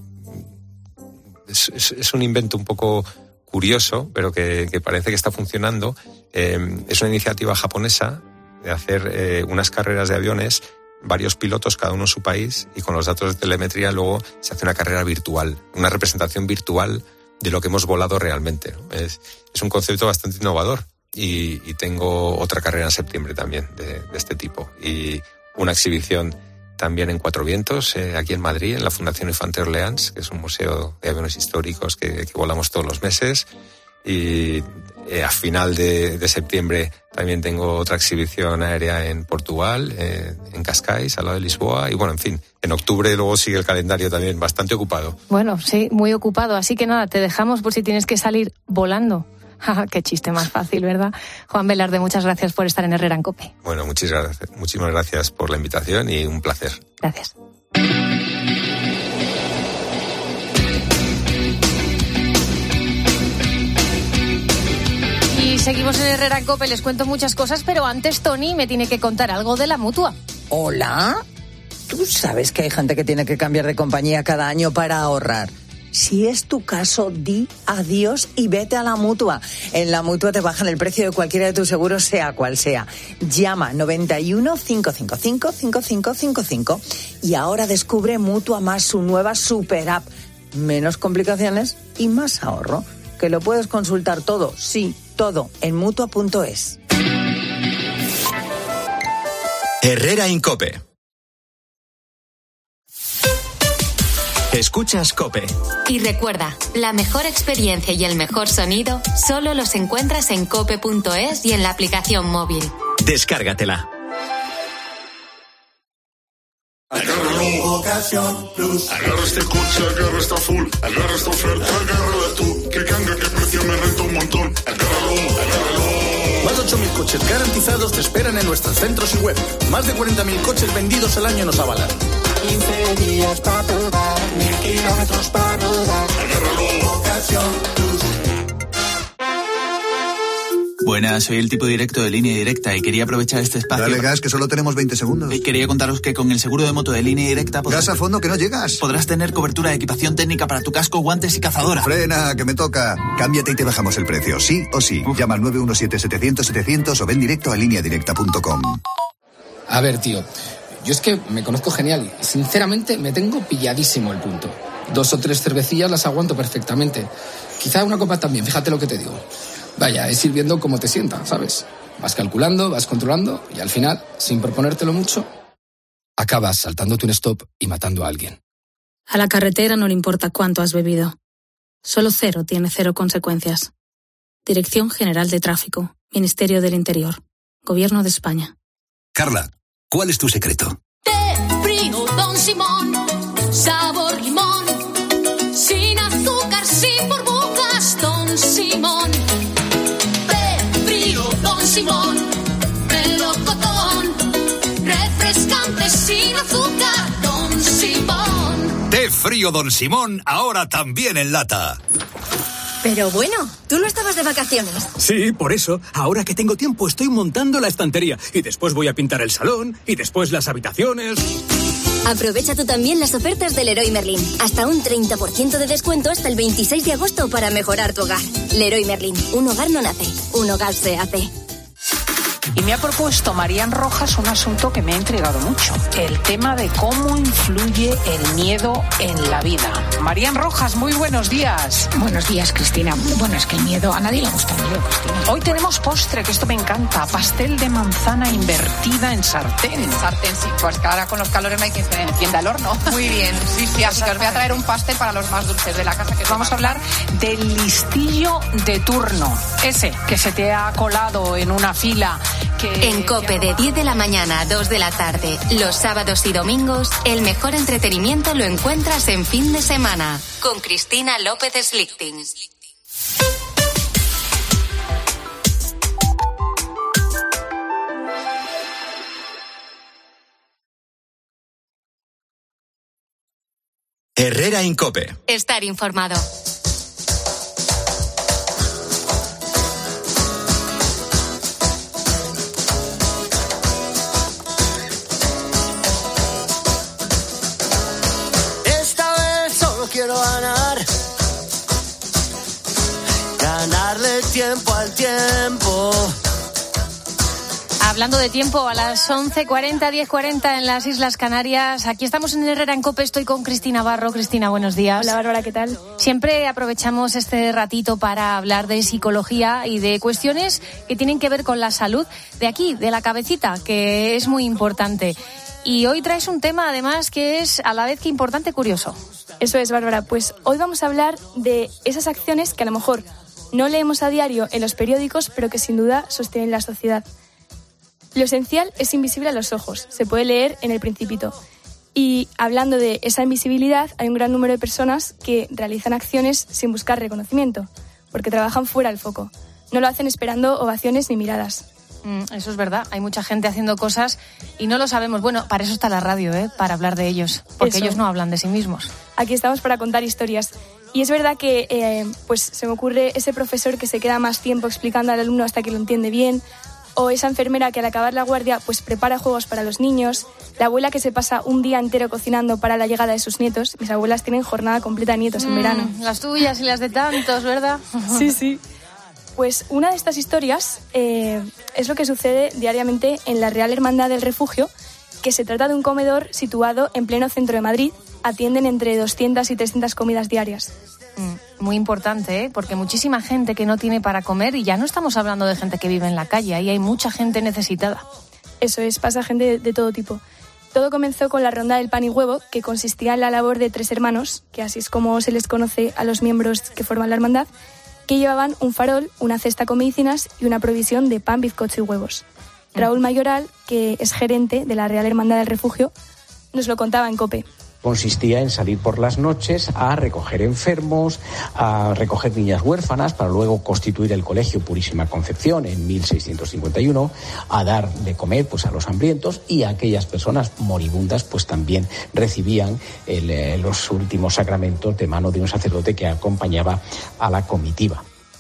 es un invento un poco curioso, pero que parece que está funcionando. Es una iniciativa japonesa de hacer unas carreras de aviones, varios pilotos, cada uno en su país, y con los datos de telemetría luego se hace una carrera virtual, una representación virtual de lo que hemos volado realmente, ¿no? Es un concepto bastante innovador y tengo otra carrera en septiembre también de este tipo y una exhibición también en Cuatro Vientos, aquí en Madrid, en la Fundación Infante Orleans, que es un museo de aviones históricos que volamos todos los meses. Y a final de septiembre también tengo otra exhibición aérea en Portugal, en Cascais, al lado de Lisboa. Y bueno, en fin, en octubre luego sigue el calendario también bastante ocupado. Bueno, sí, muy ocupado. Así que nada, te dejamos por si tienes que salir volando. Qué chiste más fácil, ¿verdad? Juan Velarde, muchas gracias por estar en Herrera en COPE. Bueno, muchísimas gracias por la invitación y un placer. Gracias. Y seguimos en Herrera en COPE, les cuento muchas cosas, pero antes Tony me tiene que contar algo de la Mutua. ¿Hola? ¿Tú sabes que hay gente que tiene que cambiar de compañía cada año para ahorrar? Si es tu caso, di adiós y vete a la Mutua. En la Mutua te bajan el precio de cualquiera de tus seguros, sea cual sea. Llama 91 555 5555 y ahora descubre Mutua Más, su nueva super app. Menos complicaciones y más ahorro. Que lo puedes consultar todo, sí, todo, en Mutua.es. Herrera en COPE. Escuchas COPE. Y recuerda, la mejor experiencia y el mejor sonido solo los encuentras en cope.es y en la aplicación móvil. Descárgatela. Agárralo, Ocasión Plus. Agarra este coche, agarra esta full, agarra esta oferta, agárrala tú. Que canga, que precio, me renta un montón. Agárralo. Más de 8.000 coches garantizados te esperan en nuestros centros y web. Más de 40.000 coches vendidos al año nos avalan. 15 días para probar, 1000 kilómetros para rodar. Agárralo, Ocasión Plus. Buenas, soy el tipo directo de Línea Directa y quería aprovechar este espacio. Dale gas, que solo tenemos 20 segundos. Y quería contaros que con el seguro de moto de Línea Directa gas a fondo, que no llegas. Podrás tener cobertura de equipación técnica para tu casco, guantes y cazadora. Frena, que me toca. Cámbiate y te bajamos el precio, sí o sí. Llama al 917-700-700 o ven directo a lineadirecta.com. A ver, tío, yo es que me conozco genial y sinceramente me tengo pilladísimo el punto. 2 o 3 cervecillas las aguanto perfectamente. Quizá una copa también, fíjate lo que te digo. Vaya, es ir viendo cómo te sienta, ¿sabes? Vas calculando, vas controlando y al final, sin proponértelo mucho, acabas saltándote un stop y matando a alguien. A la carretera no le importa cuánto has bebido. Solo cero tiene cero consecuencias. Dirección General de Tráfico, Ministerio del Interior, Gobierno de España. Carla, ¿cuál es tu secreto? Té frío Don Simón, sabor limón, sin azúcar, sin burbujas, Don Simón. Té frío Don Simón, melocotón, refrescante, sin azúcar, Don Simón. Té frío Don Simón, ahora también en lata. Pero bueno, ¿tú no estabas de vacaciones? Sí, por eso, ahora que tengo tiempo estoy montando la estantería y después voy a pintar el salón y después las habitaciones. Aprovecha tú también las ofertas del Leroy Merlin. Hasta un 30% de descuento hasta el 26 de agosto para mejorar tu hogar. Leroy Merlin, un hogar no nace, un hogar se hace. Y me ha propuesto Marían Rojas un asunto que me ha intrigado mucho, el tema de cómo influye el miedo en la vida. Marían Rojas, muy buenos días. Buenos días, Cristina. Bueno, es que el miedo, a nadie le gusta el miedo, Cristina. Hoy tenemos postre, que esto me encanta, pastel de manzana invertida en sartén. En sartén, sí, pues que ahora con los calores no hay que se encienda el horno. Muy bien, sí, así que os voy a traer un pastel para los más dulces de la casa. Que vamos a hablar del listillo de turno, ese que se te ha colado en una fila. En COPE de 10 de la mañana a 2 de la tarde, los sábados y domingos, el mejor entretenimiento lo encuentras en Fin de Semana, con Cristina López Slichting. Herrera en COPE. Estar informado. Quiero ganarle tiempo al tiempo. Hablando de tiempo, a las 11:40, 10:40 en las Islas Canarias. Aquí estamos en Herrera en COPE, estoy con Cristina Barro. Cristina, buenos días. Hola, Bárbara, ¿qué tal? Siempre aprovechamos este ratito para hablar de psicología y de cuestiones que tienen que ver con la salud de aquí, de la cabecita, que es muy importante. Y hoy traes un tema, además, que es a la vez que importante, curioso. Eso es, Bárbara. Pues hoy vamos a hablar de esas acciones que a lo mejor no leemos a diario en los periódicos, pero que sin duda sostienen la sociedad. Lo esencial es invisible a los ojos. Se puede leer en El Principito. Y hablando de esa invisibilidad, hay un gran número de personas que realizan acciones sin buscar reconocimiento, porque trabajan fuera del foco. No lo hacen esperando ovaciones ni miradas. Eso es verdad, hay mucha gente haciendo cosas y no lo sabemos. Bueno, para eso está la radio, para hablar de ellos, porque ellos no hablan de sí mismos. Aquí estamos para contar historias. Y es verdad que pues se me ocurre ese profesor que se queda más tiempo explicando al alumno hasta que lo entiende bien, o esa enfermera que al acabar la guardia pues prepara juegos para los niños, la abuela que se pasa un día entero cocinando para la llegada de sus nietos. Mis abuelas tienen jornada completa de nietos en verano. Las tuyas y las de tantos, ¿verdad? Sí, sí. Pues una de estas historias es lo que sucede diariamente en la Real Hermandad del Refugio, que se trata de un comedor situado en pleno centro de Madrid. Atienden entre 200 y 300 comidas diarias. Muy importante, porque muchísima gente que no tiene para comer, y ya no estamos hablando de gente que vive en la calle, ahí hay mucha gente necesitada. Eso es, pasa gente de todo tipo. Todo comenzó con la Ronda del Pan y Huevo, que consistía en la labor de 3 hermanos, que así es como se les conoce a los miembros que forman la hermandad, que llevaban un farol, una cesta con medicinas y una provisión de pan, bizcocho y huevos. Raúl Mayoral, que es gerente de la Real Hermandad del Refugio, nos lo contaba en COPE. Consistía en salir por las noches a recoger enfermos, a recoger niñas huérfanas para luego constituir el Colegio Purísima Concepción en 1651, a dar de comer pues a los hambrientos, y a aquellas personas moribundas pues también recibían los últimos sacramentos de mano de un sacerdote que acompañaba a la comitiva.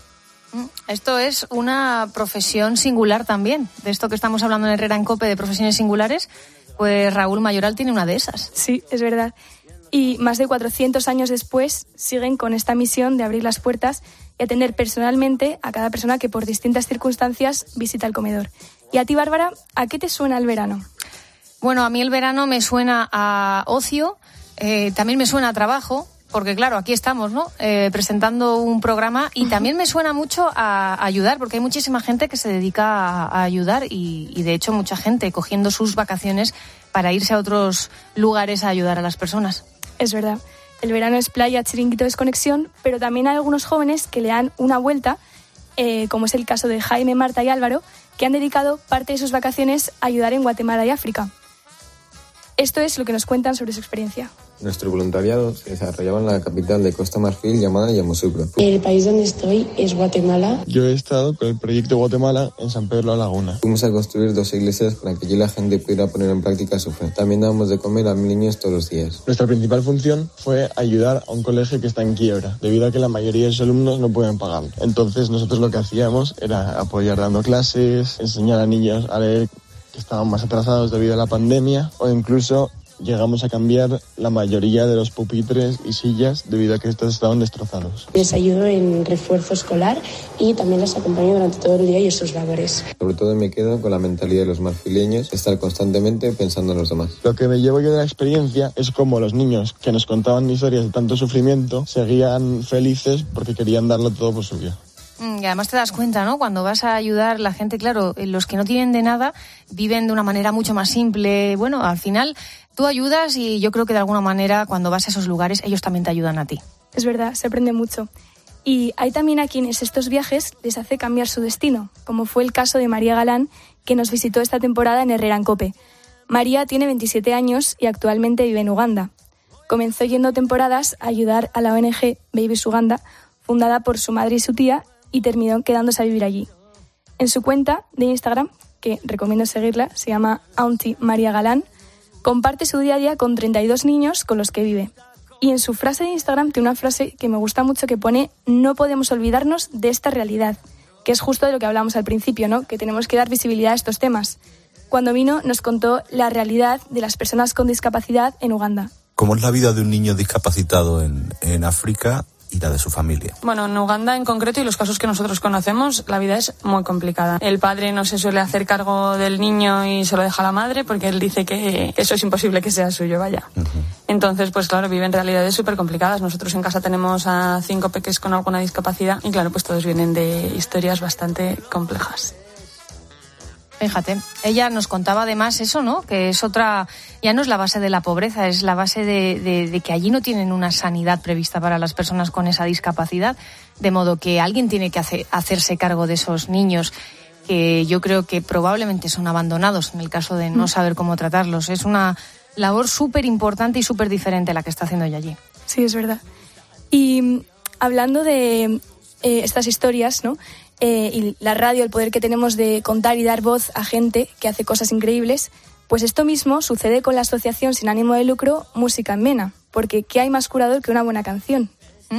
Esto es una profesión singular también, de esto que estamos hablando en Herrera en COPE, de profesiones singulares. Pues Raúl Mayoral tiene una de esas. Sí, es verdad. Y más de 400 años después siguen con esta misión de abrir las puertas y atender personalmente a cada persona que por distintas circunstancias visita el comedor. Y a ti, Bárbara, ¿a qué te suena el verano? Bueno, a mí el verano me suena a ocio, también me suena a trabajo, porque claro, aquí estamos, ¿no? Presentando un programa, y también me suena mucho a ayudar, porque hay muchísima gente que se dedica a ayudar y de hecho mucha gente cogiendo sus vacaciones para irse a otros lugares a ayudar a las personas. Es verdad. El verano es playa, chiringuito, desconexión, pero también hay algunos jóvenes que le dan una vuelta, como es el caso de Jaime, Marta y Álvaro, que han dedicado parte de sus vacaciones a ayudar en Guatemala y África. Esto es lo que nos cuentan sobre su experiencia. Nuestro voluntariado se desarrollaba en la capital de Costa Marfil llamada Yamoussoukro. El país donde estoy es Guatemala. Yo he estado con el proyecto Guatemala en San Pedro la Laguna. Fuimos a construir 2 iglesias para que allí la gente pudiera poner en práctica su fe. También dábamos de comer a 1000 niños todos los días. Nuestra principal función fue ayudar a un colegio que está en quiebra, debido a que la mayoría de sus alumnos no pueden pagarlo. Entonces nosotros lo que hacíamos era apoyar dando clases, enseñar a niños a leer que estaban más atrasados debido a la pandemia, o incluso llegamos a cambiar la mayoría de los pupitres y sillas debido a que estos estaban destrozados. Les ayudo en refuerzo escolar y también les acompaño durante todo el día y en sus labores. Sobre todo me quedo con la mentalidad de los marfileños, estar constantemente pensando en los demás. Lo que me llevo yo de la experiencia es cómo los niños que nos contaban historias de tanto sufrimiento seguían felices porque querían darlo todo por su vida. Y además te das cuenta, ¿no? Cuando vas a ayudar, la gente, claro, los que no tienen de nada viven de una manera mucho más simple. Bueno, al final tú ayudas y yo creo que de alguna manera cuando vas a esos lugares ellos también te ayudan a ti. Es verdad, se aprende mucho. Y hay también a quienes estos viajes les hace cambiar su destino, como fue el caso de María Galán, que nos visitó esta temporada en Herrera en Cope. María tiene 27 años y actualmente vive en Uganda. Comenzó yendo temporadas a ayudar a la ONG Babies Uganda, fundada por su madre y su tía, y terminó quedándose a vivir allí. En su cuenta de Instagram, que recomiendo seguirla, se llama Auntie María Galán, comparte su día a día con 32 niños con los que vive. Y en su frase de Instagram tiene una frase que me gusta mucho que pone: no podemos olvidarnos de esta realidad, que es justo de lo que hablamos al principio, ¿no? Que tenemos que dar visibilidad a estos temas. Cuando vino nos contó la realidad de las personas con discapacidad en Uganda. ¿Cómo es la vida de un niño discapacitado en África y la de su familia? Bueno, en Uganda en concreto y los casos que nosotros conocemos, la vida es muy complicada. El padre no se suele hacer cargo del niño y se lo deja a la madre porque él dice que eso es imposible que sea suyo, vaya. Uh-huh. Entonces, pues claro, viven realidades súper complicadas. Nosotros en casa tenemos a 5 peques con alguna discapacidad y claro, pues todos vienen de historias bastante complejas. Fíjate, ella nos contaba además eso, ¿no? Que es otra, ya no es la base de la pobreza, es la base de que allí no tienen una sanidad prevista para las personas con esa discapacidad, de modo que alguien tiene que hacerse cargo de esos niños que yo creo que probablemente son abandonados en el caso de no saber cómo tratarlos. Es una labor súper importante y súper diferente la que está haciendo ella allí. Sí, es verdad. Y hablando de estas historias, ¿no? Y la radio, el poder que tenemos de contar y dar voz a gente que hace cosas increíbles, pues esto mismo sucede con la asociación sin ánimo de lucro Música en Vena, porque ¿qué hay más curador que una buena canción?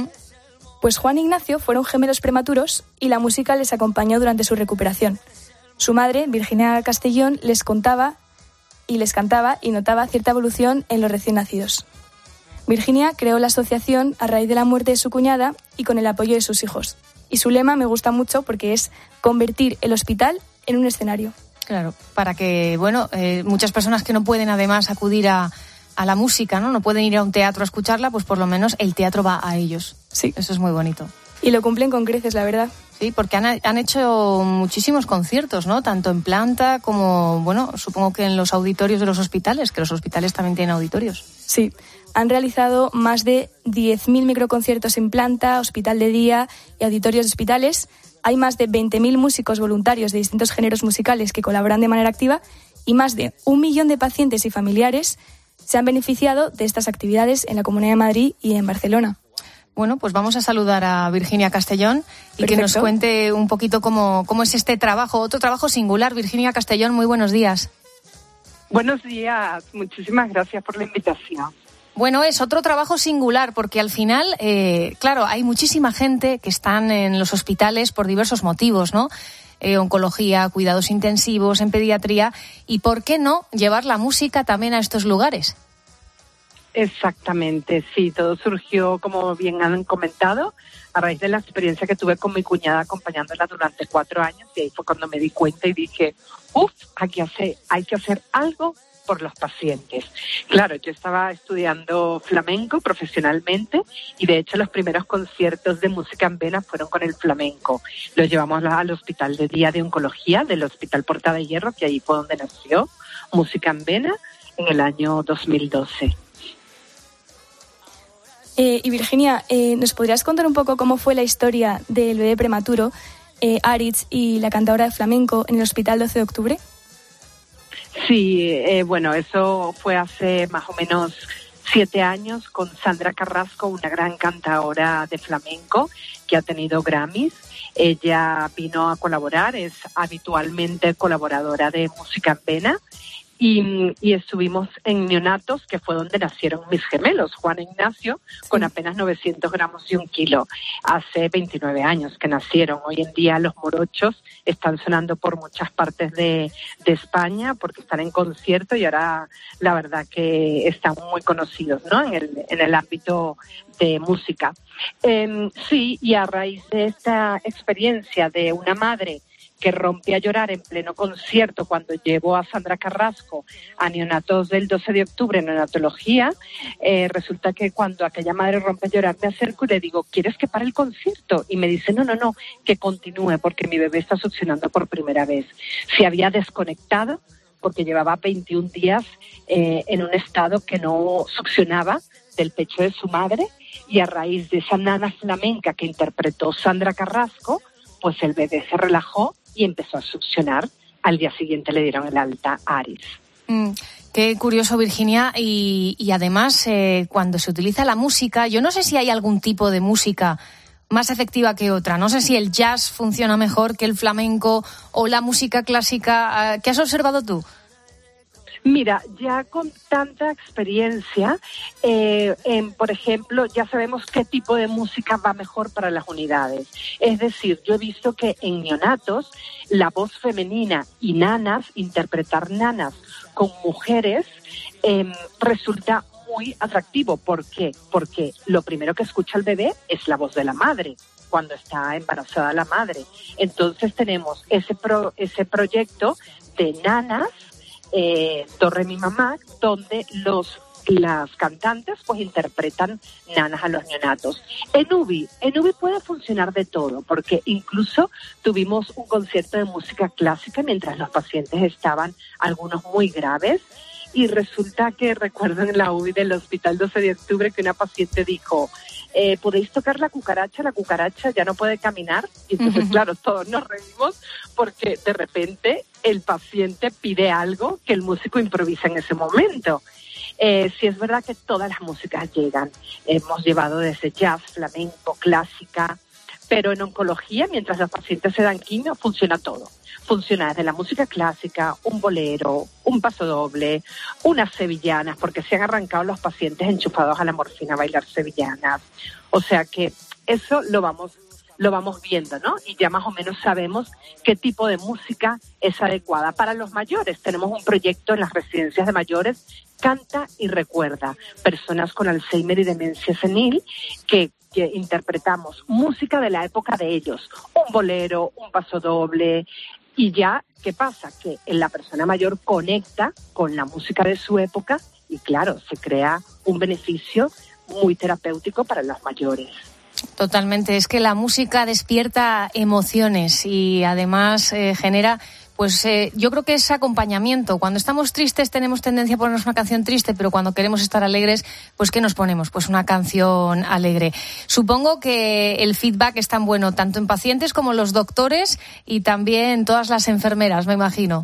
Pues Juan e Ignacio fueron gemelos prematuros y la música les acompañó durante su recuperación. Su madre, Virginia Castellón, les contaba y les cantaba y notaba cierta evolución en los recién nacidos. Virginia creó la asociación a raíz de la muerte de su cuñada y con el apoyo de sus hijos. Y su lema me gusta mucho porque es convertir el hospital en un escenario. Claro, para que, bueno, muchas personas que no pueden además acudir a la música, ¿no? No pueden ir a un teatro a escucharla, pues por lo menos el teatro va a ellos. Sí. Eso es muy bonito. Y lo cumplen con creces, la verdad. Sí, porque han hecho muchísimos conciertos, ¿no? Tanto en planta como, bueno, supongo que en los auditorios de los hospitales, que los hospitales también tienen auditorios. Sí, han realizado más de 10.000 microconciertos en planta, hospital de día y auditorios de hospitales. Hay más de 20.000 músicos voluntarios de distintos géneros musicales que colaboran de manera activa y más de 1 millón de pacientes y familiares se han beneficiado de estas actividades en la Comunidad de Madrid y en Barcelona. Bueno, pues vamos a saludar a Virginia Castellón y que nos cuente un poquito cómo es este trabajo, otro trabajo singular. Virginia Castellón, muy buenos días. Buenos días, muchísimas gracias por la invitación. Bueno, es otro trabajo singular porque al final, claro, hay muchísima gente que están en los hospitales por diversos motivos, ¿no? Oncología, cuidados intensivos, en pediatría, y ¿por qué no llevar la música también a estos lugares? Exactamente, sí, todo surgió, como bien han comentado, a raíz de la experiencia que tuve con mi cuñada acompañándola durante 4 años, y ahí fue cuando me di cuenta y dije, hay que hacer algo por los pacientes. Claro, yo estaba estudiando flamenco profesionalmente y de hecho los primeros conciertos de Música en Vena fueron con el flamenco. Los llevamos al Hospital de Día de Oncología del Hospital Porta de Hierro, que ahí fue donde nació Música en Vena en el año 2012. Y Virginia, ¿nos podrías contar un poco cómo fue la historia del bebé prematuro, Aritz y la cantadora de flamenco en el Hospital 12 de Octubre? Sí, bueno, eso fue hace más o menos 7 años con Sandra Carrasco, una gran cantadora de flamenco que ha tenido Grammys. Ella vino a colaborar, es habitualmente colaboradora de Música en Vena y estuvimos en neonatos, que fue donde nacieron mis gemelos, Juan e Ignacio, con apenas 900 gramos y 1 kilo. Hace 29 años que nacieron. Hoy en día los morochos están sonando por muchas partes de España porque están en concierto y ahora la verdad que están muy conocidos, ¿no? en el ámbito de música. Sí, y a raíz de esta experiencia de una madre que rompe a llorar en pleno concierto cuando llevó a Sandra Carrasco a neonatos del 12 de octubre en neonatología, resulta que cuando aquella madre rompe a llorar me acerco y le digo, ¿quieres que pare el concierto? Y me dice, no, que continúe porque mi bebé está succionando por primera vez. Se había desconectado porque llevaba 21 días en un estado que no succionaba del pecho de su madre, y a raíz de esa nana flamenca que interpretó Sandra Carrasco, pues el bebé se relajó y empezó a succionar. Al día siguiente le dieron el alta a Aris. Qué curioso, Virginia. Y además, cuando se utiliza la música, yo no sé si hay algún tipo de música más efectiva que otra. No sé si el jazz funciona mejor que el flamenco o la música clásica. ¿Qué has observado tú? Mira, ya con tanta experiencia, por ejemplo, ya sabemos qué tipo de música va mejor para las unidades. Es decir, yo he visto que en neonatos la voz femenina y nanas, interpretar nanas con mujeres, resulta muy atractivo. ¿Por qué? Porque lo primero que escucha el bebé es la voz de la madre cuando está embarazada la madre. Entonces tenemos ese proyecto de nanas, Do, Re, Mi, Mamá, donde las cantantes pues interpretan nanas a los neonatos. En UBI puede funcionar de todo, porque incluso tuvimos un concierto de música clásica mientras los pacientes estaban, algunos muy graves, y resulta que recuerdo en la UBI del Hospital 12 de Octubre que una paciente dijo, ¿podéis tocar la cucaracha ya no puede caminar? Y entonces, claro, todos nos reímos porque de repente el paciente pide algo que el músico improvisa en ese momento. Sí es verdad que todas las músicas llegan. Hemos llevado desde jazz, flamenco, clásica, pero en oncología, mientras los pacientes se dan quimio, funciona todo. Funciona desde la música clásica, un bolero, un pasodoble, unas sevillanas, porque se han arrancado los pacientes enchufados a la morfina a bailar sevillanas. O sea que eso lo vamos viendo, ¿no? Y ya más o menos sabemos qué tipo de música es adecuada. Para los mayores tenemos un proyecto en las residencias de mayores, Canta y Recuerda, personas con Alzheimer y demencia senil, que interpretamos música de la época de ellos, un bolero, un pasodoble. Y ya, ¿qué pasa? Que la persona mayor conecta con la música de su época y, claro, se crea un beneficio muy terapéutico para los mayores. Totalmente. Es que la música despierta emociones y además genera... Pues yo creo que es acompañamiento. Cuando estamos tristes tenemos tendencia a ponernos una canción triste, pero cuando queremos estar alegres, pues ¿qué nos ponemos? Pues una canción alegre. Supongo que el feedback es tan bueno tanto en pacientes como los doctores y también todas las enfermeras, me imagino.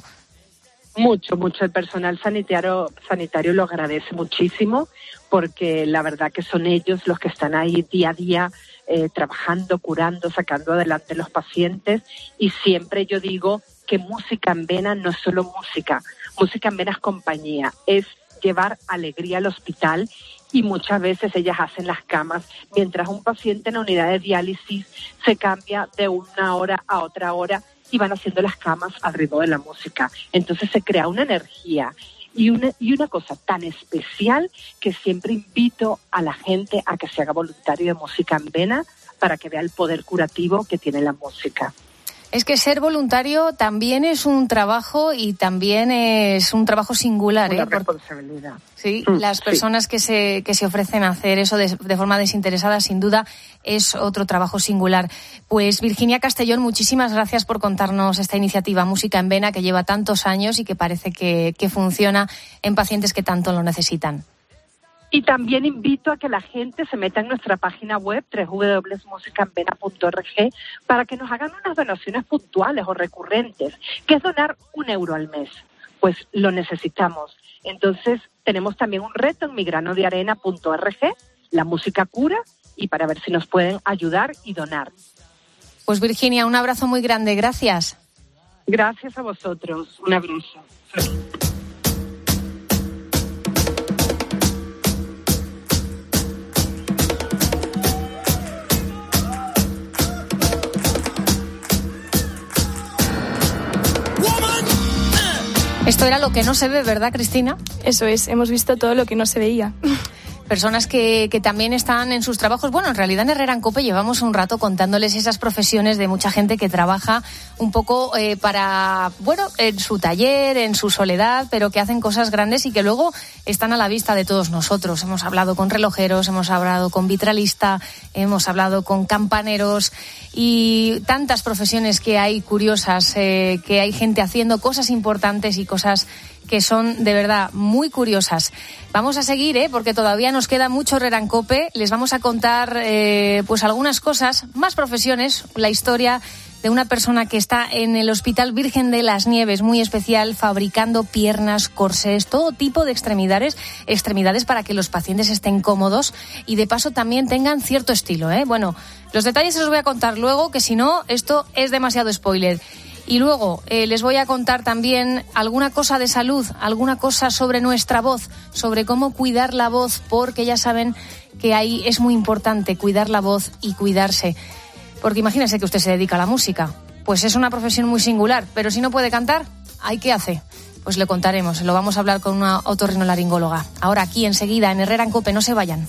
Mucho. El personal sanitario lo agradece muchísimo porque la verdad que son ellos los que están ahí día a día trabajando, curando, sacando adelante los pacientes. Y siempre yo digo que música en vena no es solo música en vena es compañía, es llevar alegría al hospital y muchas veces ellas hacen las camas mientras un paciente en la unidad de diálisis se cambia de una hora a otra hora y van haciendo las camas al ritmo de la música. Entonces se crea una energía y una cosa tan especial que siempre invito a la gente a que se haga voluntario de música en vena para que vea el poder curativo que tiene la música. Es que ser voluntario también es un trabajo y también es un trabajo singular. Una responsabilidad. Sí, las personas que se ofrecen a hacer eso de forma desinteresada, sin duda, es otro trabajo singular. Pues Virginia Castellón, muchísimas gracias por contarnos esta iniciativa Música en Vena, que lleva tantos años y que parece que funciona en pacientes que tanto lo necesitan. Y también invito a que la gente se meta en nuestra página web www.musicaenvena.org para que nos hagan unas donaciones puntuales o recurrentes, que es donar €1 al mes. Pues lo necesitamos. Entonces tenemos también un reto en migranodearena.org, la música cura, y para ver si nos pueden ayudar y donar. Pues Virginia, un abrazo muy grande. Gracias. Gracias a vosotros. Un abrazo. Esto era lo que no se ve, ¿verdad, Cristina? Eso es, hemos visto todo lo que no se veía. Personas que también están en sus trabajos. Bueno, en realidad en Herrera en COPE llevamos un rato contándoles esas profesiones de mucha gente que trabaja un poco en su taller, en su soledad, pero que hacen cosas grandes y que luego están a la vista de todos nosotros. Hemos hablado con relojeros, hemos hablado con vitralista, hemos hablado con campaneros y tantas profesiones que hay curiosas, que hay gente haciendo cosas importantes y cosas que son de verdad muy curiosas. Vamos a seguir, porque todavía nos queda mucho Herrera en COPE. Les vamos a contar algunas cosas, más profesiones, la historia de una persona que está en el Hospital Virgen de las Nieves, muy especial, fabricando piernas, corsés, todo tipo de extremidades para que los pacientes estén cómodos y de paso también tengan cierto estilo. Bueno, los detalles se los voy a contar luego, que si no, esto es demasiado spoiler. Y luego les voy a contar también alguna cosa de salud, alguna cosa sobre nuestra voz, sobre cómo cuidar la voz, porque ya saben que ahí es muy importante cuidar la voz y cuidarse. Porque imagínense que usted se dedica a la música, pues es una profesión muy singular, pero si no puede cantar, ¿ahí qué hace? Pues le contaremos, lo vamos a hablar con una otorrinolaringóloga. Ahora aquí enseguida en Herrera en COPE, no se vayan.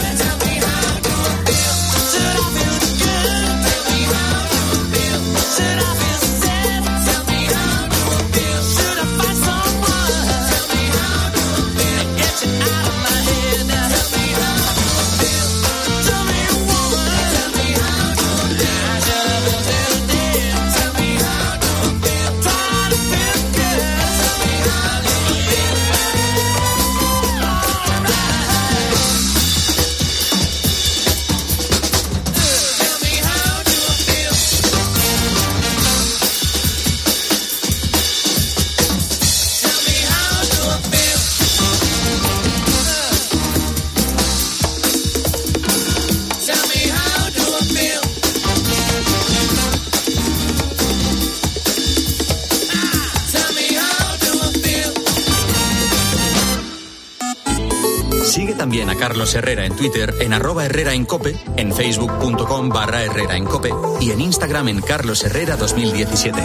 Sigue también a Carlos Herrera en Twitter en @HerreraEnCope, en facebook.com/HerreraEnCope y en Instagram en Carlos Herrera 2017.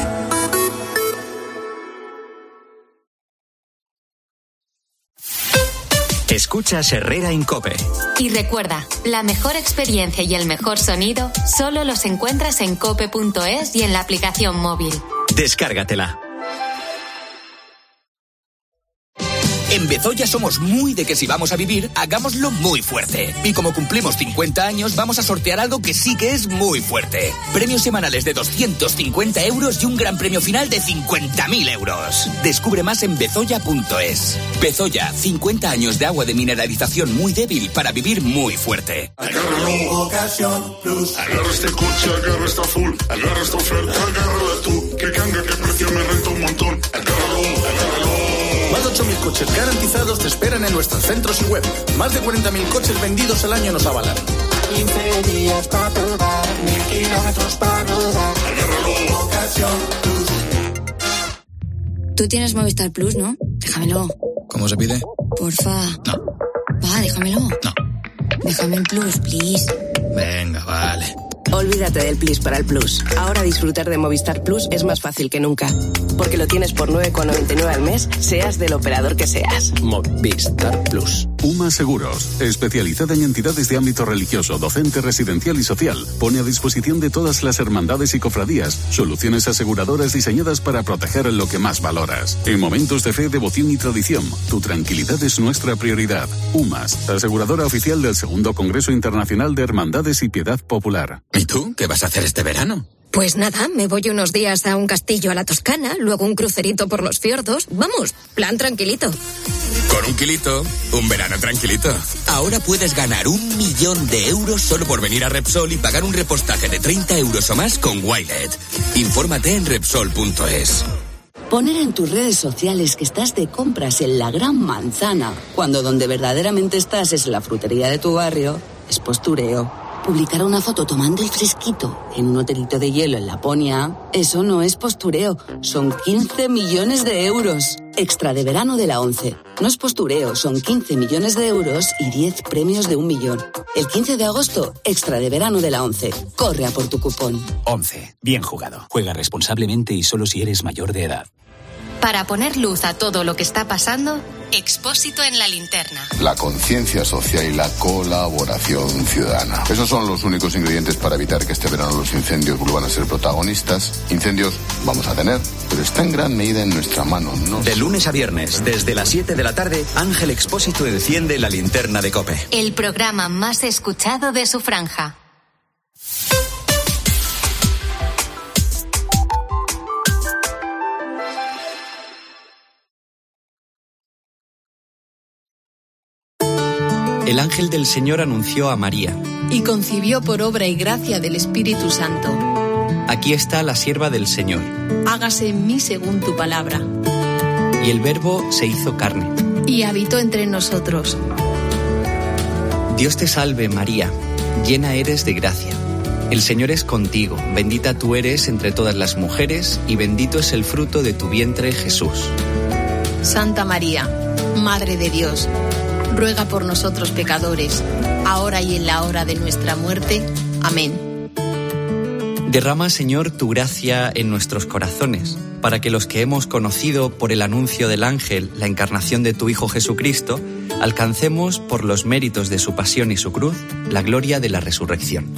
Escuchas Herrera en COPE. Y recuerda, la mejor experiencia y el mejor sonido solo los encuentras en cope.es y en la aplicación móvil. Descárgatela. En Bezoya somos muy de que si vamos a vivir, hagámoslo muy fuerte. Y como cumplimos 50 años, vamos a sortear algo que sí que es muy fuerte. Premios semanales de 250 euros y un gran premio final de 50.000 euros. Descubre más en bezoya.es. Bezoya, 50 años de agua de mineralización muy débil para vivir muy fuerte. Agárralo, Ocasión Plus. Agarra este coche, agarra esta full. Agarra esta oferta, agárrala tú. Que canga, que precio me renta un montón. Agárralo, agárralo. Más de 8.000 coches garantizados te esperan en nuestros centros y web. Más de 40.000 coches vendidos al año nos avalan. 15 días para probar, 1000 kilómetros para rodar. Agárralo, Ocasión Plus. Tú tienes Movistar Plus, ¿no? Déjamelo. ¿Cómo se pide? Porfa. No. Va, déjamelo. No. Déjame el Plus, please. Venga, vale. Olvídate del Plus para el Plus. Ahora disfrutar de Movistar Plus es más fácil que nunca. Porque lo tienes por 9,99 al mes, seas del operador que seas. Movistar Plus. UMA Seguros, especializada en entidades de ámbito religioso, docente, residencial y social, pone a disposición de todas las hermandades y cofradías soluciones aseguradoras diseñadas para proteger lo que más valoras. En momentos de fe, devoción y tradición, tu tranquilidad es nuestra prioridad. UMAS, aseguradora oficial del Segundo Congreso Internacional de Hermandades y Piedad Popular. ¿Y tú? ¿Qué vas a hacer este verano? Pues nada, me voy unos días a un castillo a la Toscana, luego un crucerito por los fiordos. Vamos, plan tranquilito. Con un kilito, un verano tranquilito. Ahora puedes ganar 1 millón de euros solo por venir a Repsol y pagar un repostaje de 30 euros o más con Wilet. Infórmate en Repsol.es. Poner en tus redes sociales que estás de compras en la Gran Manzana, cuando donde verdaderamente estás es en la frutería de tu barrio, es postureo. Publicar una foto tomando el fresquito en un hotelito de hielo en Laponia, eso no es postureo, son 15 millones de euros. Extra de verano de la 11. No es postureo, son 15 millones de euros y 10 premios de 1 millón. El 15 de agosto, extra de verano de la 11. Corre a por tu cupón. 11. Bien jugado. Juega responsablemente y solo si eres mayor de edad. Para poner luz a todo lo que está pasando, Expósito en la linterna. La conciencia social y la colaboración ciudadana. Esos son los únicos ingredientes para evitar que este verano los incendios vuelvan a ser protagonistas. Incendios vamos a tener, pero está en gran medida en nuestra mano, ¿no? De lunes a viernes, desde las 7 de la tarde, Ángel Expósito enciende la linterna de COPE. El programa más escuchado de su franja. El ángel del Señor anunció a María. Y concibió por obra y gracia del Espíritu Santo. Aquí está la sierva del Señor. Hágase en mí según tu palabra. Y el Verbo se hizo carne. Y habitó entre nosotros. Dios te salve, María, llena eres de gracia. El Señor es contigo, bendita tú eres entre todas las mujeres, y bendito es el fruto de tu vientre, Jesús. Santa María, Madre de Dios, ruega por nosotros pecadores, ahora y en la hora de nuestra muerte. Amén. Derrama, Señor, tu gracia en nuestros corazones, para que los que hemos conocido por el anuncio del ángel la encarnación de tu Hijo Jesucristo, alcancemos, por los méritos de su pasión y su cruz, la gloria de la resurrección.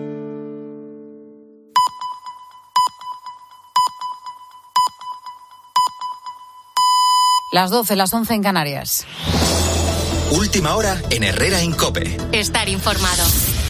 Las 12, las 11 en Canarias. Última hora en Herrera en COPE. Estar informado.